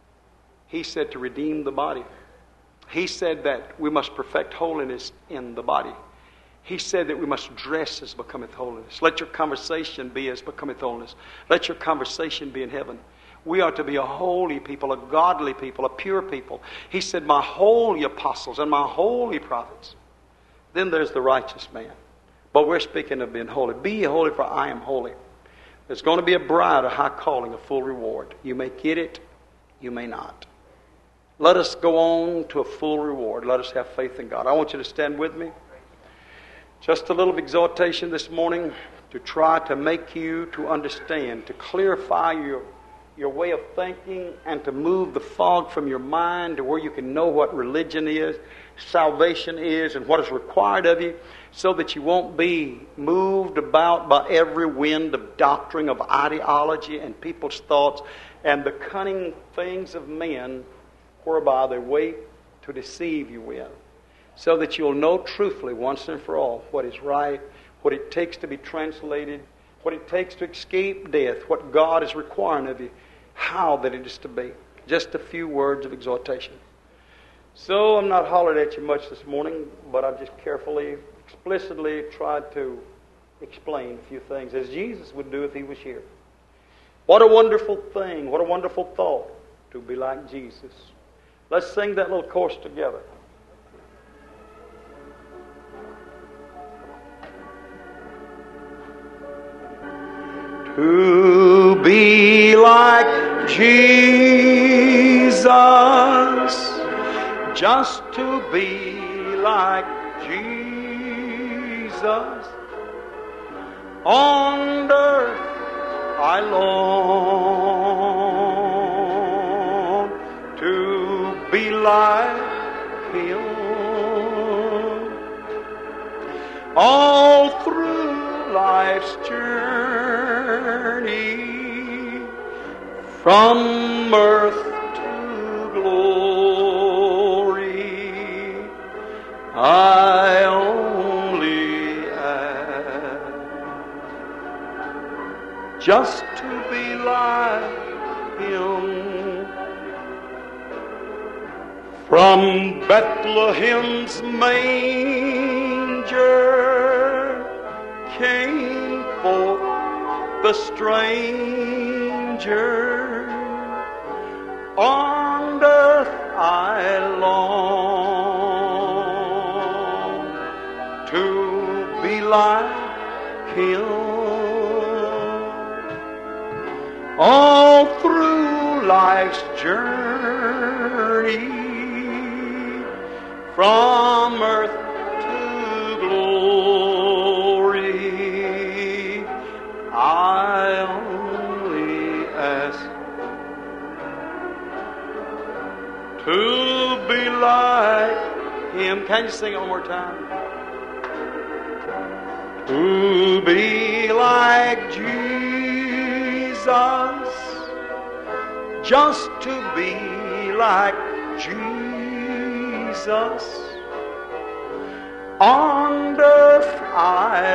He said to redeem the body. He said that we must perfect holiness in the body. He said that we must dress as becometh holiness. Let your conversation be as becometh holiness. Let your conversation be in heaven. We are to be a holy people, a godly people, a pure people. He said, my holy apostles and my holy prophets. Then there's the righteous man. But we're speaking of being holy. Be ye holy, for I am holy. There's going to be a bride, a high calling, a full reward. You may get it, you may not. Let us go on to a full reward. Let us have faith in God. I want you to stand with me. Just a little exhortation this morning to try to make you to understand, to clarify your, your way of thinking, and to move the fog from your mind to where you can know what religion is, salvation is, and what is required of you, so that you won't be moved about by every wind of doctrine, of ideology, and people's thoughts, and the cunning things of men whereby they wait to deceive you with. So that you'll know truthfully once and for all what is right, what it takes to be translated, what it takes to escape death, what God is requiring of you, how that it is to be. Just a few words of exhortation. So I'm not hollering at you much this morning, but I've just carefully, explicitly tried to explain a few things as Jesus would do if He was here. What a wonderful thing, what a wonderful thought to be like Jesus. Let's sing that little chorus together. To be like Jesus, just to be like Jesus. On earth I long to be like Him. All through life's journey, from earth to glory, I only ask just to be like Him. From Bethlehem's manger came forth the stranger. On earth I long to be like Him. All through life's journey, from earth to glory, I to be like Him. Can you sing it one more time? To be like Jesus, just to be like Jesus. On earth I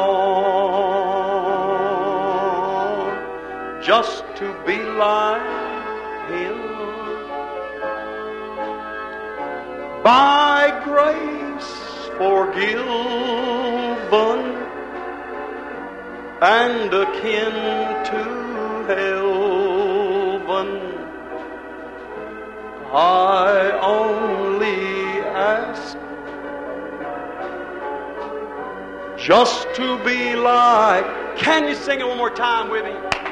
long, just to be like Him. By grace forgiven and akin to heaven, I only ask just to be like. Can you sing it one more time with me?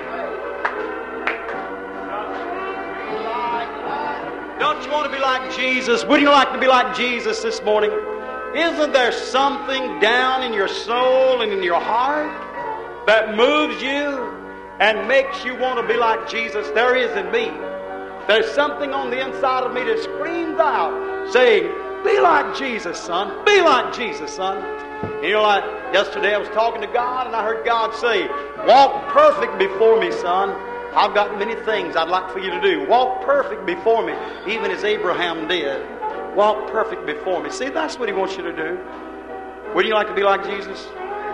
Don't you want to be like Jesus? Wouldn't you like to be like Jesus this morning? Isn't there something down in your soul and in your heart that moves you and makes you want to be like Jesus? There is in me. There's something on the inside of me that screams out saying, be like Jesus, son. Be like Jesus, son. And you know, like yesterday I was talking to God and I heard God say, walk perfect before me, son. I've got many things I'd like for you to do. Walk perfect before me, even as Abraham did. Walk perfect before me. See, that's what He wants you to do. Wouldn't you like to be like Jesus?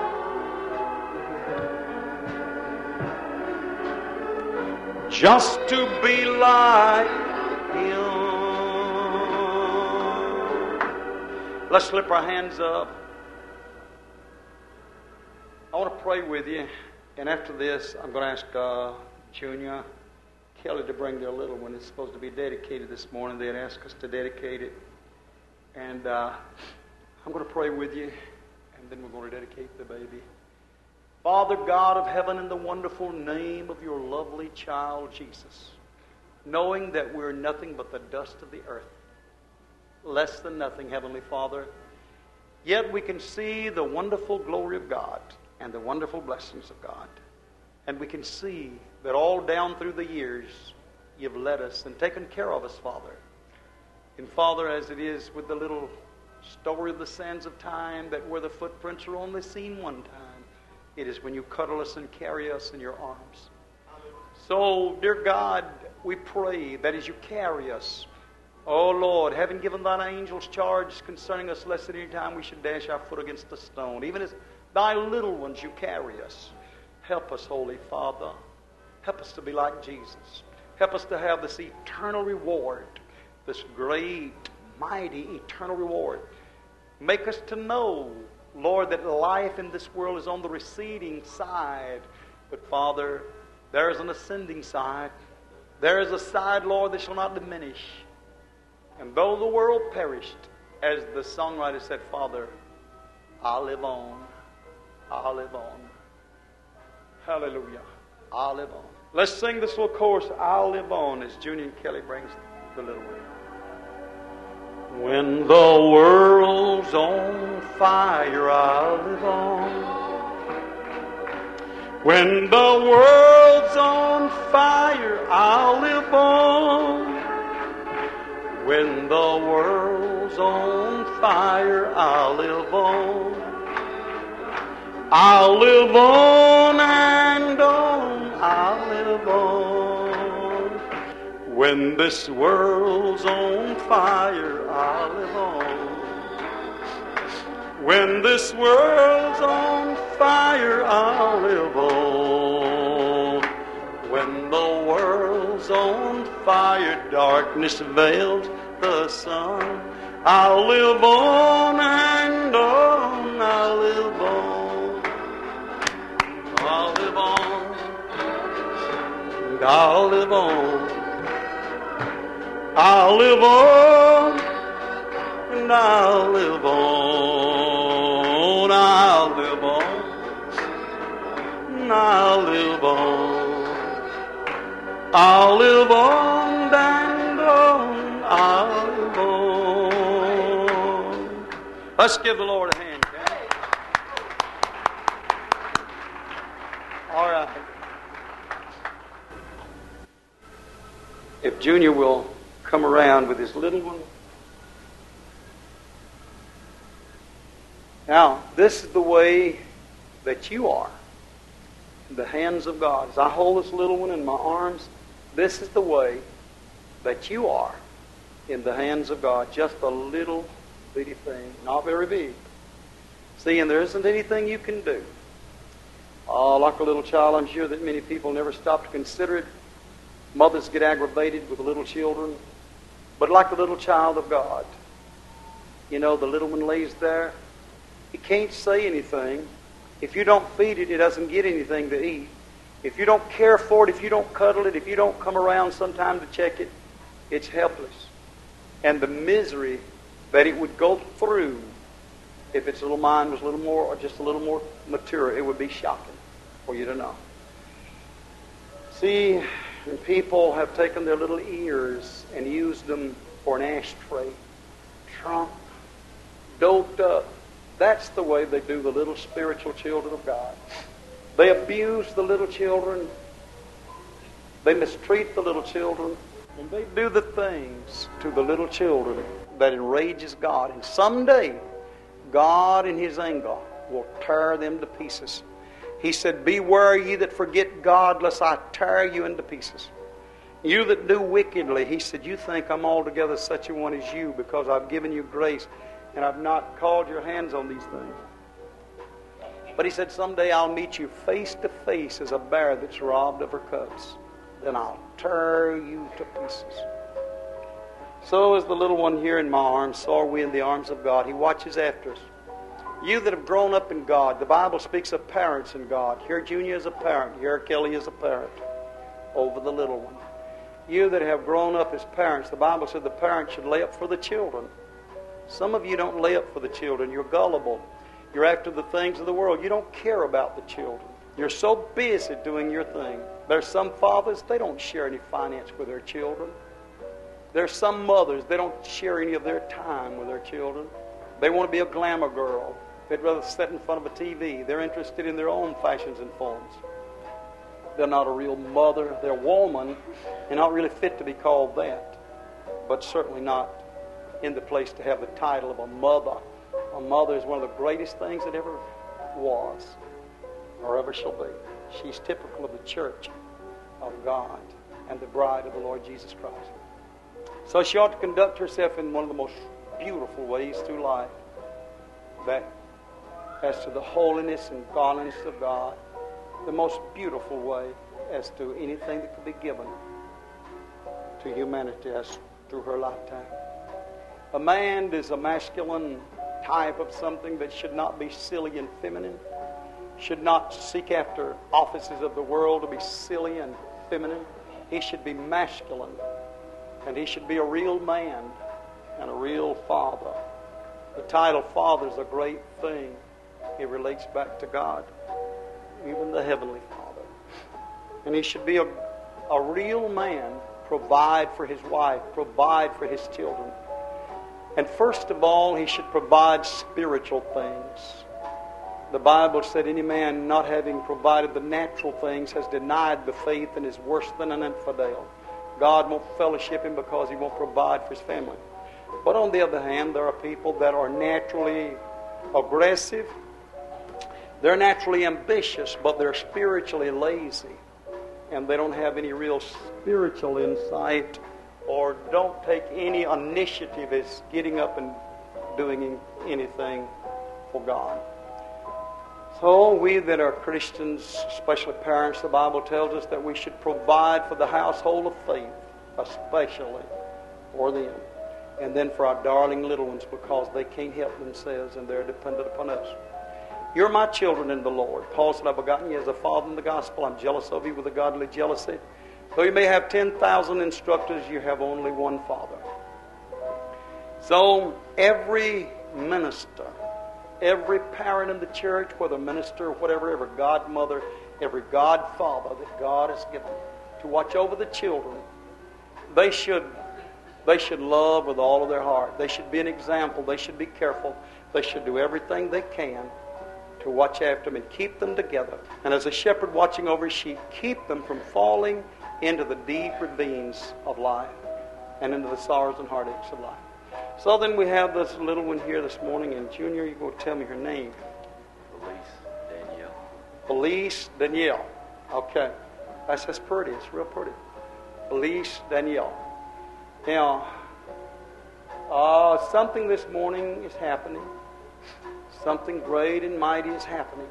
Just to be like Him. Let's slip our hands up. I want to pray with you. And after this, I'm going to ask uh, Junior, Kelly to bring their little one. It's supposed to be dedicated this morning. They had asked us to dedicate it. And uh, I'm going to pray with you, and then we're going to dedicate the baby. Father God of heaven, in the wonderful name of your lovely child, Jesus, knowing that we're nothing but the dust of the earth, less than nothing, Heavenly Father, yet we can see the wonderful glory of God and the wonderful blessings of God. And we can see that all down through the years, you've led us and taken care of us, Father. And Father, as it is with the little story of the sands of time, that where the footprints are only seen one time, it is when you cuddle us and carry us in your arms. So, dear God, we pray that as you carry us, oh Lord, having given thine angels charge concerning us, lest at any time we should dash our foot against a stone, even as thy little ones you carry us. Help us, Holy Father. Help us to be like Jesus. Help us to have this eternal reward, this great, mighty, eternal reward. Make us to know, Lord, that life in this world is on the receding side. But, Father, there is an ascending side. There is a side, Lord, that shall not diminish. And though the world perished, as the songwriter said, Father, I'll live on. I'll live on. Hallelujah. I'll live on. Let's sing this little chorus, I'll live on, as Junior and Kelly brings the little one. When the world's on fire, I'll live on. When the world's on fire, I'll live on. When the world's on fire, I'll live on. I'll live on and on, I'll live on. When this world's on fire, I'll live on. When this world's on fire, I'll live on. When the world's on fire, darkness veils the sun, I'll live on and on, I'll live on. I'll live on, and I'll live on. I'll live on, and I'll live on. I'll live on, and I'll live on. I'll live on and on, I'll live on. Let's give the Lord a hand. All right. If Junior will come around with his little one. Now, this is the way that you are in the hands of God. As I hold this little one in my arms, this is the way that you are in the hands of God. Just a little bitty thing, not very big. See, and there isn't anything you can do. Oh, like a little child, I'm sure that many people never stop to consider it. Mothers get aggravated with little children. But like a little child of God, you know, the little one lays there. He can't say anything. If you don't feed it, it doesn't get anything to eat. If you don't care for it, if you don't cuddle it, if you don't come around sometime to check it, it's helpless. And the misery that it would go through if its little mind was a little more, or just a little more mature, it would be shocking for you to know. See, and people have taken their little ears and used them for an ashtray, trunk, doped up. That's the way they do the little spiritual children of God. They abuse the little children. They mistreat the little children. And they do the things to the little children that enrages God. And someday, God in His anger will tear them to pieces. He said, "Beware ye that forget God, lest I tear you into pieces. You that do wickedly," He said, "you think I'm altogether such a one as you, because I've given you grace, and I've not called your hands on these things." But He said, "Someday I'll meet you face to face as a bear that's robbed of her cubs. Then I'll tear you to pieces." So is the little one here in my arms, so are we in the arms of God. He watches after us. You that have grown up in God, the Bible speaks of parents in God. Here Junior is a parent. Here Kelly is a parent over the little one. You that have grown up as parents, the Bible said the parents should lay up for the children. Some of you don't lay up for the children. You're gullible. You're after the things of the world. You don't care about the children. You're so busy doing your thing. There's some fathers, they don't share any finance with their children. There's some mothers, they don't share any of their time with their children. They want to be a glamour girl. They'd rather sit in front of a T V. They're interested in their own fashions and forms. They're not a real mother. They're a woman and not really fit to be called that. But certainly not in the place to have the title of a mother. A mother is one of the greatest things that ever was or ever shall be. She's typical of the church of God and the bride of the Lord Jesus Christ. So she ought to conduct herself in one of the most beautiful ways through life. That as to the holiness and godliness of God, the most beautiful way as to anything that could be given to humanity as through her lifetime. A man is a masculine type of something that should not be silly and feminine, should not seek after offices of the world to be silly and feminine. He should be masculine, and he should be a real man and a real father. The title Father is a great thing. It relates back to God, even the Heavenly Father. And he should be a, a real man, provide for his wife, provide for his children. And first of all, he should provide spiritual things. The Bible said any man not having provided the natural things has denied the faith and is worse than an infidel. God won't fellowship him because he won't provide for his family. But on the other hand, there are people that are naturally aggressive. They're naturally ambitious, but they're spiritually lazy. And they don't have any real spiritual insight or don't take any initiative as getting up and doing anything for God. So we that are Christians, especially parents, the Bible tells us that we should provide for the household of faith, especially for them. And then for our darling little ones, because they can't help themselves and they're dependent upon us. You're my children in the Lord. Paul said, I've begotten you as a father in the gospel. I'm jealous of you with a godly jealousy. Though you may have ten thousand instructors, you have only one Father. So every minister, every parent in the church, whether minister or whatever, every godmother, every godfather that God has given to watch over the children, they should they should love with all of their heart. They should be an example. They should be careful. They should do everything they can to watch after them and keep them together. And as a shepherd watching over his sheep, keep them from falling into the deep ravines of life. and into the sorrows and heartaches of life. So then we have this little one here this morning, and Junior, you're going to tell me her name. Felice Danielle. Felice Danielle. Okay. That's, that's pretty. It's real pretty. Felice Danielle. Now, uh, something this morning is happening. Something great and mighty is happening.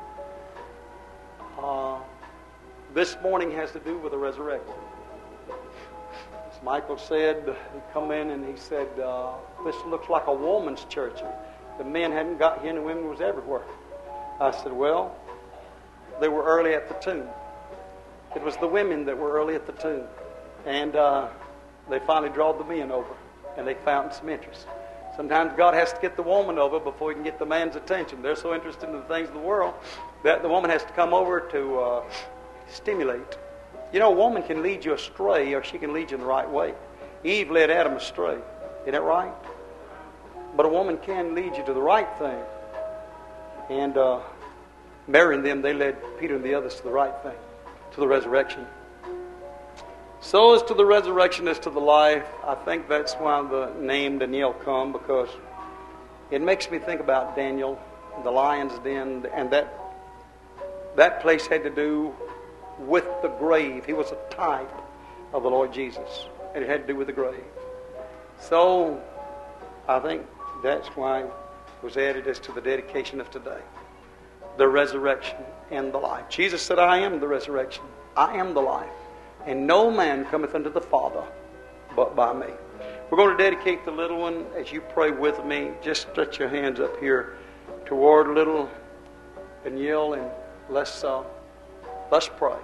Uh, this morning has to do with the resurrection. As Michael said, he come in and he said, uh, this looks like a woman's church. The men hadn't got here and the women was everywhere. I said, well, they were early at the tomb. It was the women that were early at the tomb. And uh, they finally drawed the men over. And they found some interest. Sometimes God has to get the woman over before he can get the man's attention. They're so interested in the things of the world that the woman has to come over to uh, stimulate. You know, a woman can lead you astray or she can lead you in the right way. Eve led Adam astray. Isn't that right? But a woman can lead you to the right thing. And uh, Mary and them, they led Peter and the others to the right thing, to the resurrection. So as to the resurrection, as to the life, I think that's why the name Danielle come, because it makes me think about Daniel, the lion's den, and that that place had to do with the grave. He was a type of the Lord Jesus, and it had to do with the grave. So I think that's why it was added as to the dedication of today. The resurrection and the life. Jesus said, I am the resurrection. I am the life. And no man cometh unto the Father but by me. We're going to dedicate the little one. As you pray with me, just stretch your hands up here toward little Danielle, and let's uh, let's pray.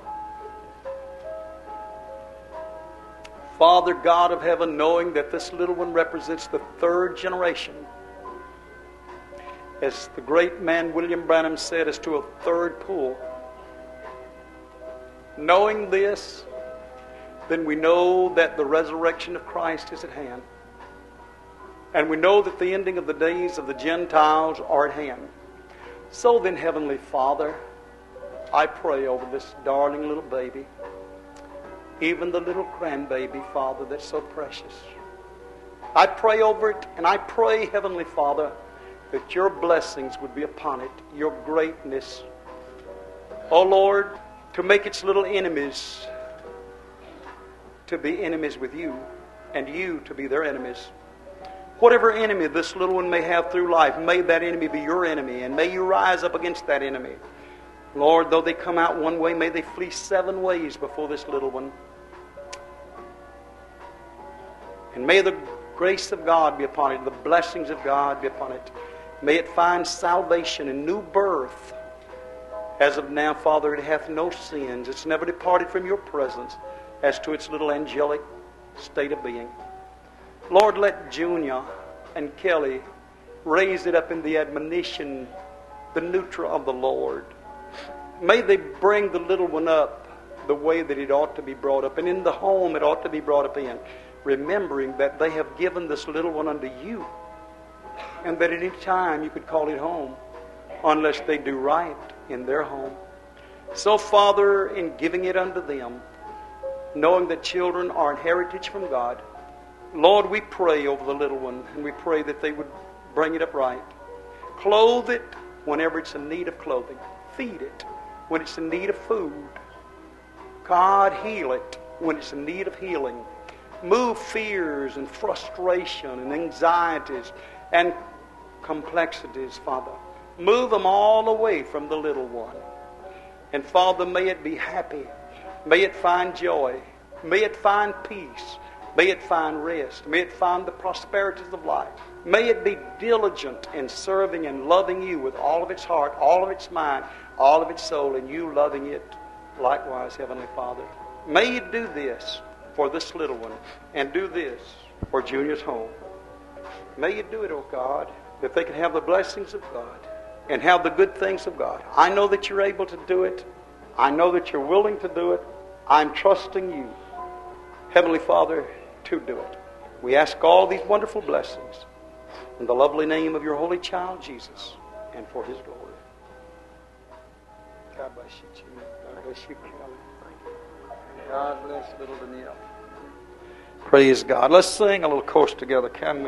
Father God of heaven, knowing that this little one represents the third generation, as the great man William Branham said, as to a third pool. Knowing this, then we know that the resurrection of Christ is at hand. And we know that the ending of the days of the Gentiles are at hand. So then, Heavenly Father, I pray over this darling little baby, even the little grandbaby, Father, that's so precious. I pray over it, and I pray, Heavenly Father, that your blessings would be upon it, your greatness. Oh Lord, to make its little enemies to be enemies with you, and you to be their enemies. Whatever enemy this little one may have through life, may that enemy be your enemy, and may you rise up against that enemy. Lord, though they come out one way, may they flee seven ways before this little one. And may the grace of God be upon it, the blessings of God be upon it. May it find salvation and new birth. As of now, Father, it hath no sins. It's never departed from your presence as to its little angelic state of being. Lord, let Junior and Kelly raise it up in the admonition, the neutra of the Lord. May they bring the little one up the way that it ought to be brought up, and in the home it ought to be brought up in, remembering that they have given this little one unto you, and that at any time you could call it home, unless they do right in their home. So, Father, in giving it unto them, knowing that children are an heritage from God, Lord, we pray over the little one, and we pray that they would bring it up right. Clothe it whenever it's in need of clothing. Feed it when it's in need of food. God, heal it when it's in need of healing. Move fears and frustration and anxieties and complexities, Father. Move them all away from the little one. And Father, may it be happy. May it find joy. May it find peace. May it find rest. May it find the prosperities of life. May it be diligent in serving and loving you with all of its heart, all of its mind, all of its soul, and you loving it likewise, Heavenly Father. May you do this for this little one, and do this for Junior's home. May you do it, oh God, that they can have the blessings of God and have the good things of God. I know that you're able to do it. I know that you're willing to do it. I'm trusting you, Heavenly Father, to do it. We ask all these wonderful blessings in the lovely name of your holy child, Jesus, and for his glory. God bless you, Junior. God bless you, Kelly. God bless little Danielle. Praise God. Let's sing a little chorus together, can we?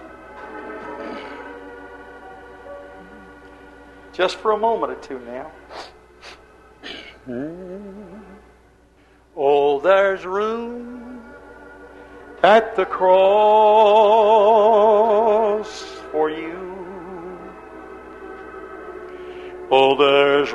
Just for a moment or two now. Oh, there's room at the cross for you. Oh, there's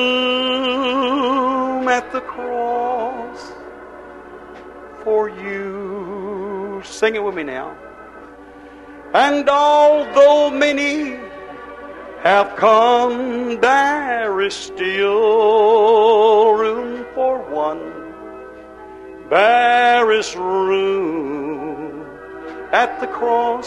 room at the cross for you. Sing it with me now. And although many have come, there is still room for one. There is room at the cross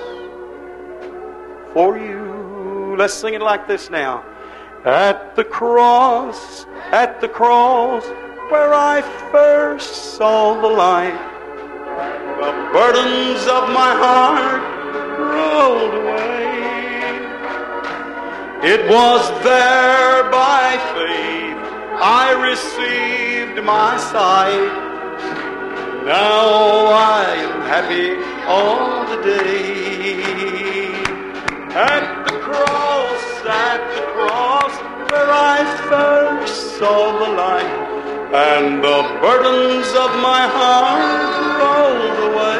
for you. Let's sing it like this now. At the cross, at the cross, where I first saw the light, the burdens of my heart rolled away. It was there by faith I received my sight. Now I am happy all the day. At the cross, at the cross, where I first saw the light, and the burdens of my heart rolled away.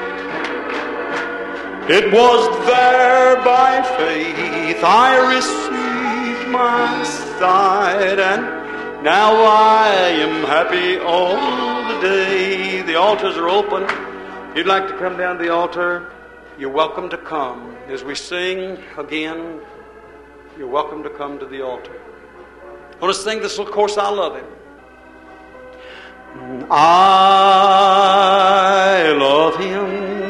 It was there by faith I received my sight, and now I am happy all the day. The altars are open. If you'd like to come down to the altar, you're welcome to come. As we sing again, you're welcome to come to the altar. I want to sing this little chorus, I Love Him. I love Him.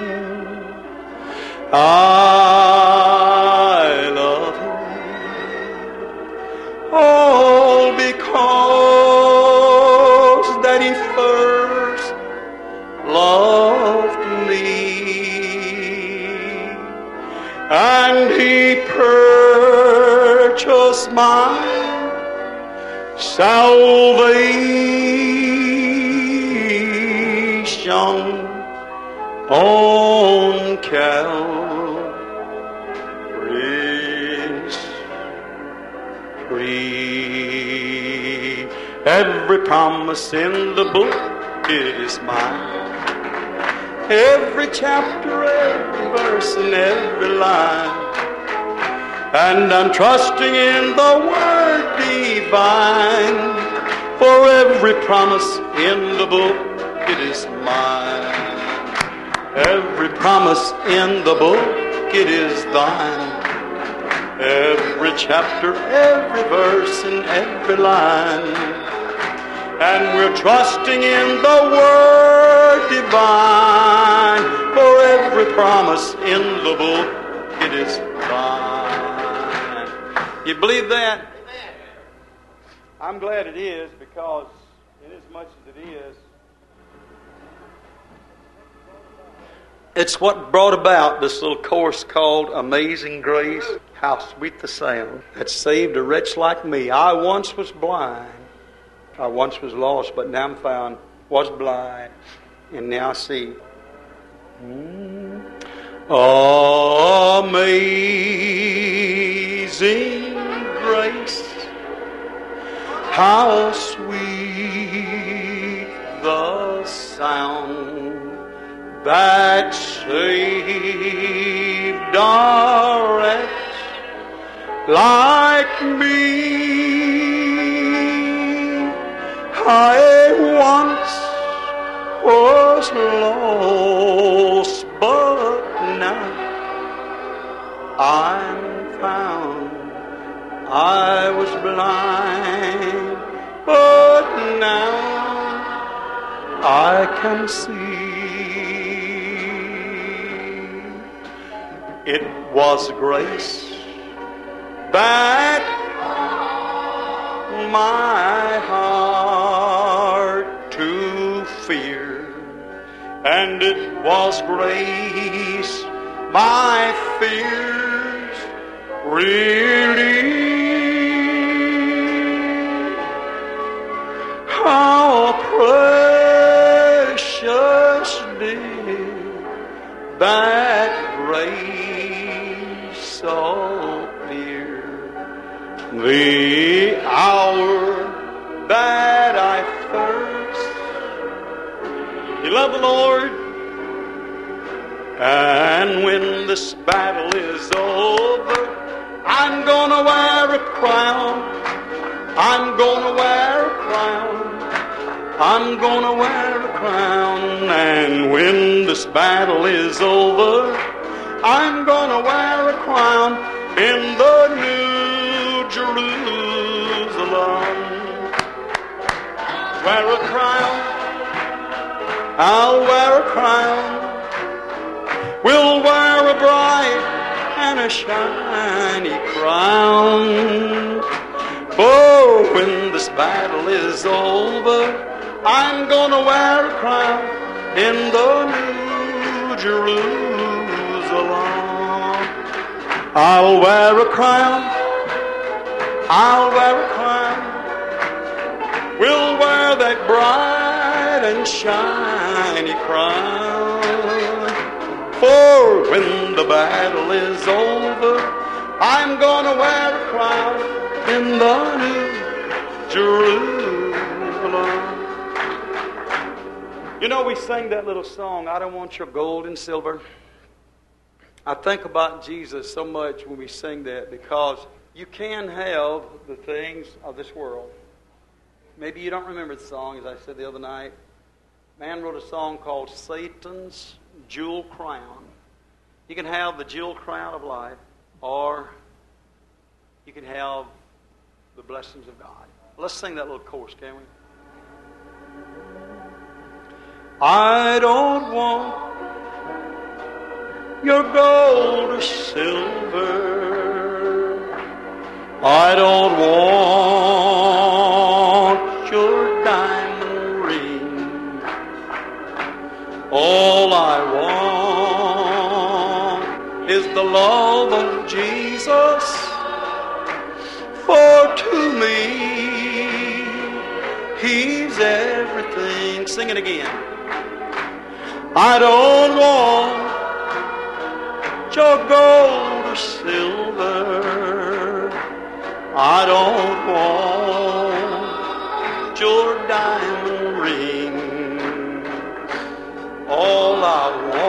I love Him. All because that He first loved me, and He purchased my salvation on Calvary's tree. Every promise in the book, it is mine. Every chapter, every verse, and every line. And I'm trusting in the Word divine. For every promise in the book, it is mine. Every promise in the book, it is thine. Every chapter, every verse, and every line. And we're trusting in the Word divine. For every promise in the book, it is thine. You believe that? I'm glad it is, because inasmuch as it is, it's what brought about this little course called Amazing Grace. How sweet the sound that saved a wretch like me. I once was blind. I once was lost, but now I'm found. Was blind, and now see. Mm. Amazing grace, how sweet the sound that saved a wretch like me. I once was lost, but now I'm found. I was blind, but now I can see. It was grace that my heart to fear, and it was grace my fears relieved. How precious did that grace so near, the hour that I thirst. You love the Lord? And when this battle is over, I'm gonna wear a crown. I'm gonna wear a crown. I'm gonna wear a crown. And when this battle is over, I'm gonna wear a crown in the New Jerusalem. Wear a crown. I'll wear a crown. We'll wear a bright and a shiny crown. For when this battle is over, I'm gonna wear a crown in the New Jerusalem. I'll wear a crown. I'll wear a crown. We'll wear that bright and shiny crown. For when the battle is over, I'm gonna wear a crown in the New Jerusalem. You know, we sing that little song, I don't want your gold and silver. I think about Jesus so much when we sing that, because you can have the things of this world. Maybe you don't remember the song, as I said the other night. Man wrote a song called Satan's Jewel Crown. You can have the jewel crown of life, or you can have the blessings of God. Let's sing that little chorus, can we? I don't want your gold or silver. I don't want your diamond ring. All I want is the love of Jesus. For to me, He's everything. Sing it again. I don't want your gold or silver. I don't want your diamond ring. All I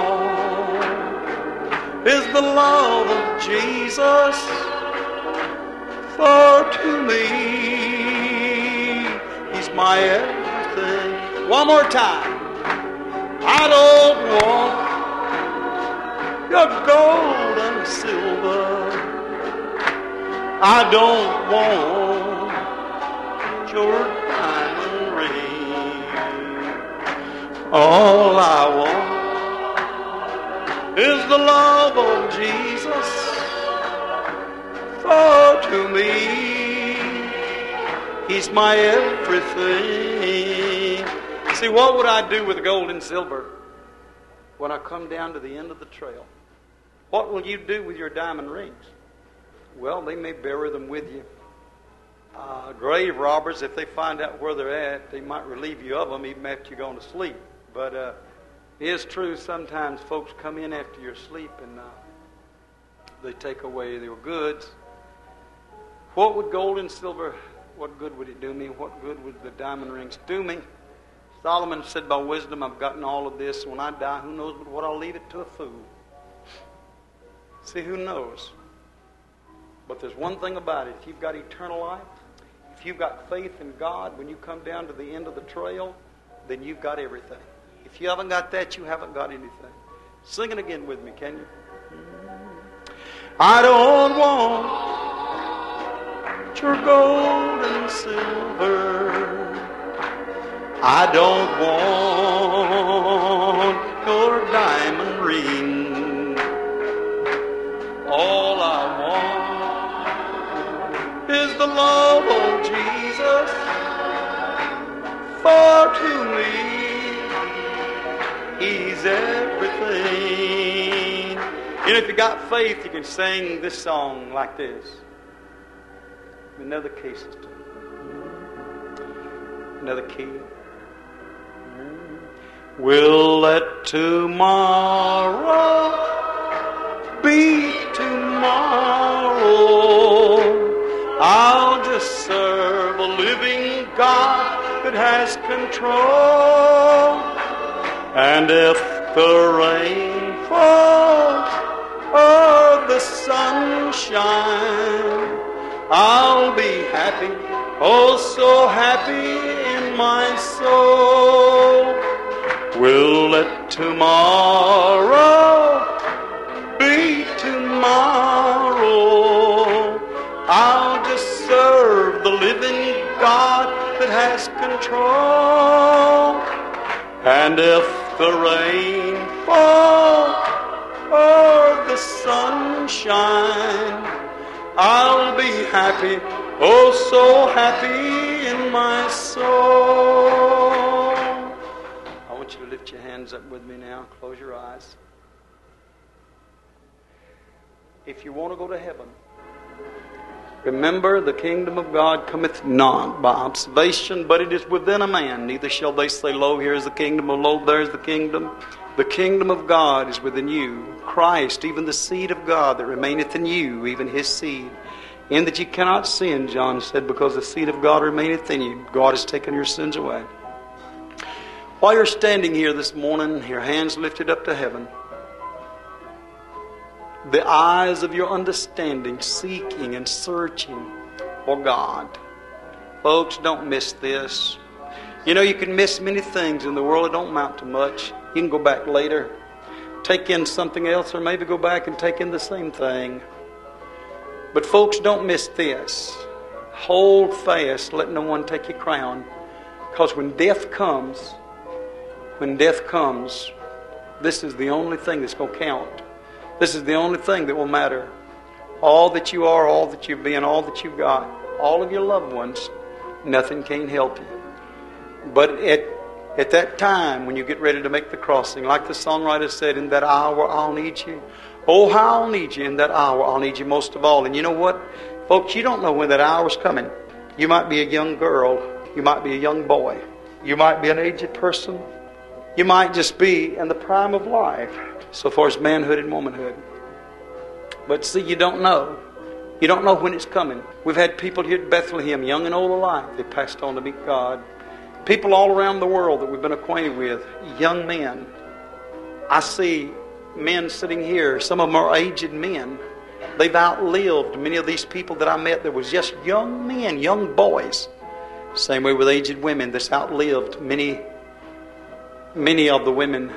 want is the love of Jesus. For to me, He's my everything. One more time. I don't want your gold and silver. I don't want your diamond ring. All I want is the love of Jesus. For to me, He's my everything. See, what would I do with gold and silver when I come down to the end of the trail? What will you do with your diamond rings? Well, they may bury them with you. Uh, grave robbers, if they find out where they're at, they might relieve you of them even after you're going to sleep. But uh, it is true, sometimes folks come in after you're asleep and uh, they take away their goods. What would gold and silver, what good would it do me? What good would the diamond rings do me? Solomon said, by wisdom I've gotten all of this. When I die, who knows but what I'll leave it to a fool. See, who knows? But there's one thing about it. If you've got eternal life, if you've got faith in God, when you come down to the end of the trail, then you've got everything. If you haven't got that, you haven't got anything. Sing it again with me, can you? I don't want your gold and silver. I don't want your diamond ring. All I want is the love of Jesus. For to me, He's everything. You know, if you got faith, you can sing this song like this. Another key, sister. Another key. We'll let tomorrow God that has control. And if the rain falls or the sun shines, I'll be happy, oh so happy in my soul. We'll let tomorrow be tomorrow. I'll just serve the living God that has control. And if the rain falls or the sun shines, I'll be happy, oh so happy in my soul. I want you to lift your hands up with me now. Close your eyes. If you want to go to heaven, remember the kingdom of God cometh not by observation, but it is within a man. Neither shall they say, lo, here is the kingdom, or lo, there is the kingdom. The kingdom of God is within you. Christ, even the seed of God that remaineth in you, even his seed. In that ye cannot sin, John said, because the seed of God remaineth in you. God has taken your sins away. While you're standing here this morning, your hands lifted up to heaven, the eyes of your understanding seeking and searching for God. Folks, don't miss this. You know, you can miss many things in the world that don't amount to much. You can go back later, take in something else, or maybe go back and take in the same thing. But folks, don't miss this. Hold fast, let no one take your crown. Because when death comes, when death comes, this is the only thing that's going to count. This is the only thing that will matter. All that you are, all that you've been, all that you've got, all of your loved ones, nothing can help you. But at, at that time, when you get ready to make the crossing, like the songwriter said, in that hour I'll need you. Oh, how I'll need you in that hour. I'll need you most of all. And you know what? Folks, you don't know when that hour's coming. You might be a young girl. You might be a young boy. You might be an aged person. You might just be in the prime of life, so far as manhood and womanhood. But see, you don't know. You don't know when it's coming. We've had people here at Bethlehem, young and old alike. They passed on to meet God. People all around the world that we've been acquainted with, young men. I see men sitting here. Some of them are aged men. They've outlived many of these people that I met. There was just young men, young boys. Same way with aged women that's outlived many, many of the women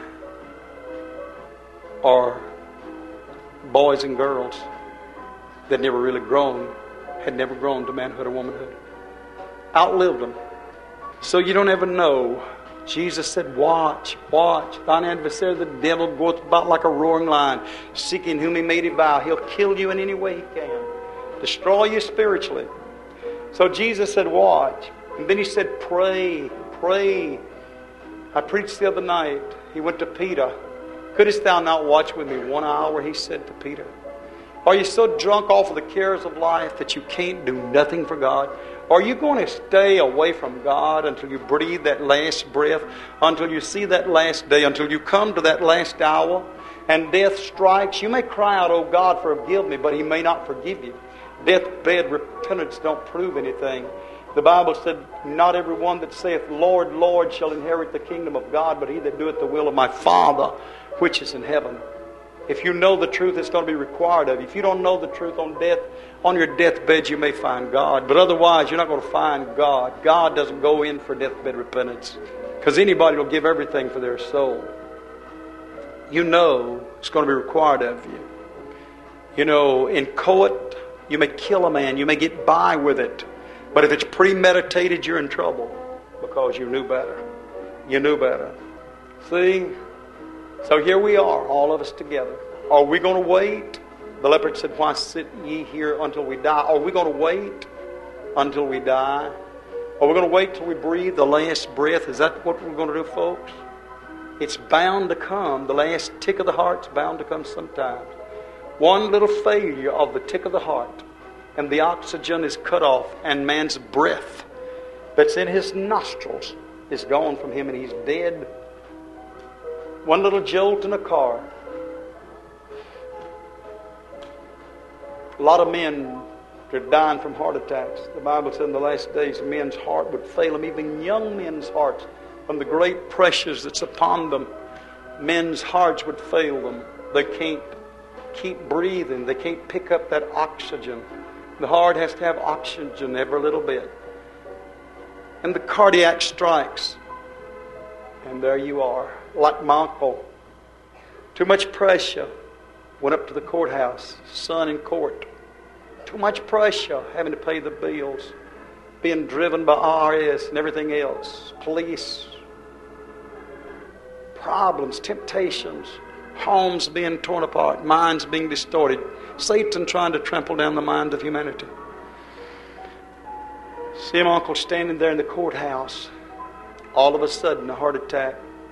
are boys and girls that never really grown, had never grown to manhood or womanhood. Outlived them. So you don't ever know. Jesus said, watch, watch. Thine adversary, the devil, goeth about like a roaring lion, seeking whom he may devour. He'll kill you in any way he can. Destroy you spiritually. So Jesus said, watch. And then he said, pray, pray. I preached the other night. He went to Peter. Couldst thou not watch with me one hour, he said to Peter. Are you so drunk off of the cares of life that you can't do nothing for God? Are you going to stay away from God until you breathe that last breath, until you see that last day, until you come to that last hour and death strikes? You may cry out, oh God, forgive me, but he may not forgive you. Deathbed repentance don't prove anything. The Bible said, not every one that saith, Lord, Lord, shall inherit the kingdom of God, but he that doeth the will of my Father, which is in heaven. If you know the truth, it's going to be required of you. If you don't know the truth on death, on your deathbed, you may find God. But otherwise, you're not going to find God. God doesn't go in for deathbed repentance. Because anybody will give everything for their soul. You know it's going to be required of you. You know, in court, you may kill a man. You may get by with it. But if it's premeditated, you're in trouble. Because you knew better. You knew better. See? So here we are, all of us together. Are we going to wait? The leopard said, why sit ye here until we die? Are we going to wait until we die? Are we going to wait till we breathe the last breath? Is that what we're going to do, folks? It's bound to come. The last tick of the heart's bound to come sometime. One little failure of the tick of the heart, and the oxygen is cut off, and man's breath that's in his nostrils is gone from him, and he's dead. One little jolt in a car. A lot of men They're dying from heart attacks. The Bible said in the last days men's heart would fail them, even young men's hearts, from the great pressures that's upon them. Men's hearts would fail them. They can't keep breathing. They can't pick up that oxygen. The heart has to have oxygen every little bit. And the cardiac strikes. And there you are, like my uncle. Too much pressure. Went up to the courthouse, son in court. Too much pressure, having to pay the bills. Being driven by I R S and everything else. Police. Problems, temptations. Homes being torn apart. Minds being distorted. Satan trying to trample down the mind of humanity. See my uncle standing there in the courthouse. All of a sudden, a heart attack.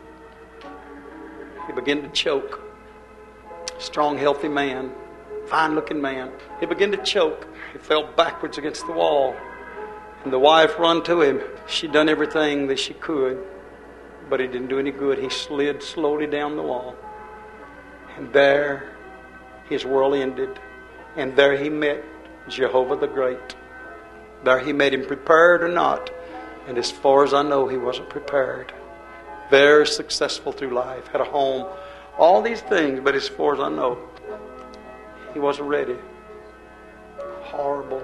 He began to choke. Strong, healthy man. Fine-looking man. He began to choke. He fell backwards against the wall. And the wife run to him. She'd done everything that she could. But it didn't do any good. He slid slowly down the wall. And there, his world ended. And there he met Jehovah the Great. There he met him, prepared or not. And as far as I know, he wasn't prepared. Very successful through life. Had a home. All these things, but as far as I know, he wasn't ready. Horrible.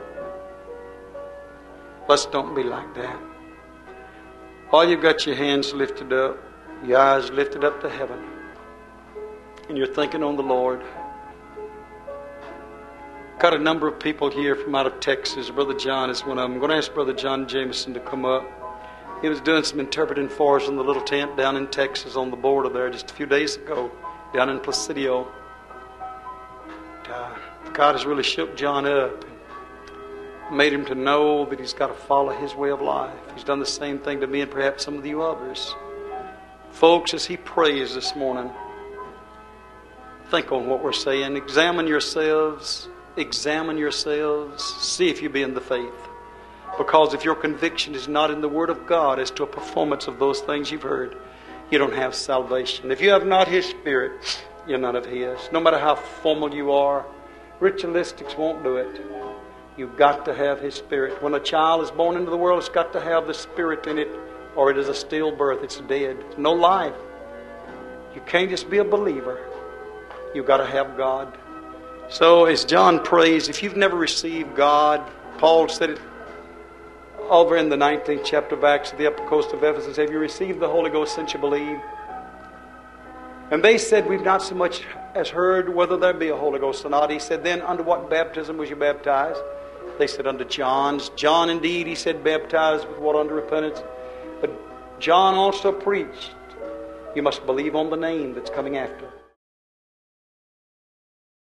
Let's don't be like that. While you've got your hands lifted up, your eyes lifted up to heaven, and you're thinking on the Lord. Got a number of people here from out of Texas. Brother John is one of them. I'm going to ask Brother John Jameson to come up. He was doing some interpreting for us in the little tent down in Texas on the border there just a few days ago, down in Placidio. Uh, God has really shook John up and made him to know that he's got to follow his way of life. He's done the same thing to me and perhaps some of you others. Folks, as he prays this morning, think on what we're saying. Examine yourselves. Examine yourselves. See if you be in the faith. Because if your conviction is not in the Word of God as to a performance of those things you've heard, you don't have salvation. If you have not His Spirit, you're none of His. No matter how formal you are, ritualistics won't do it. You've got to have His Spirit. When a child is born into the world, it's got to have the Spirit in it, or it is a stillbirth. It's dead. It's no life. You can't just be a believer. You've got to have God. So as John prays, if you've never received God, Paul said it over in the nineteenth chapter of Acts at the upper coast of Ephesus, have you received the Holy Ghost since you believe? And they said, we've not so much as heard whether there be a Holy Ghost or not. He said, then under what baptism was you baptized? They said, under John's. John indeed, he said, baptized with water unto repentance. But John also preached, you must believe on the name that's coming after.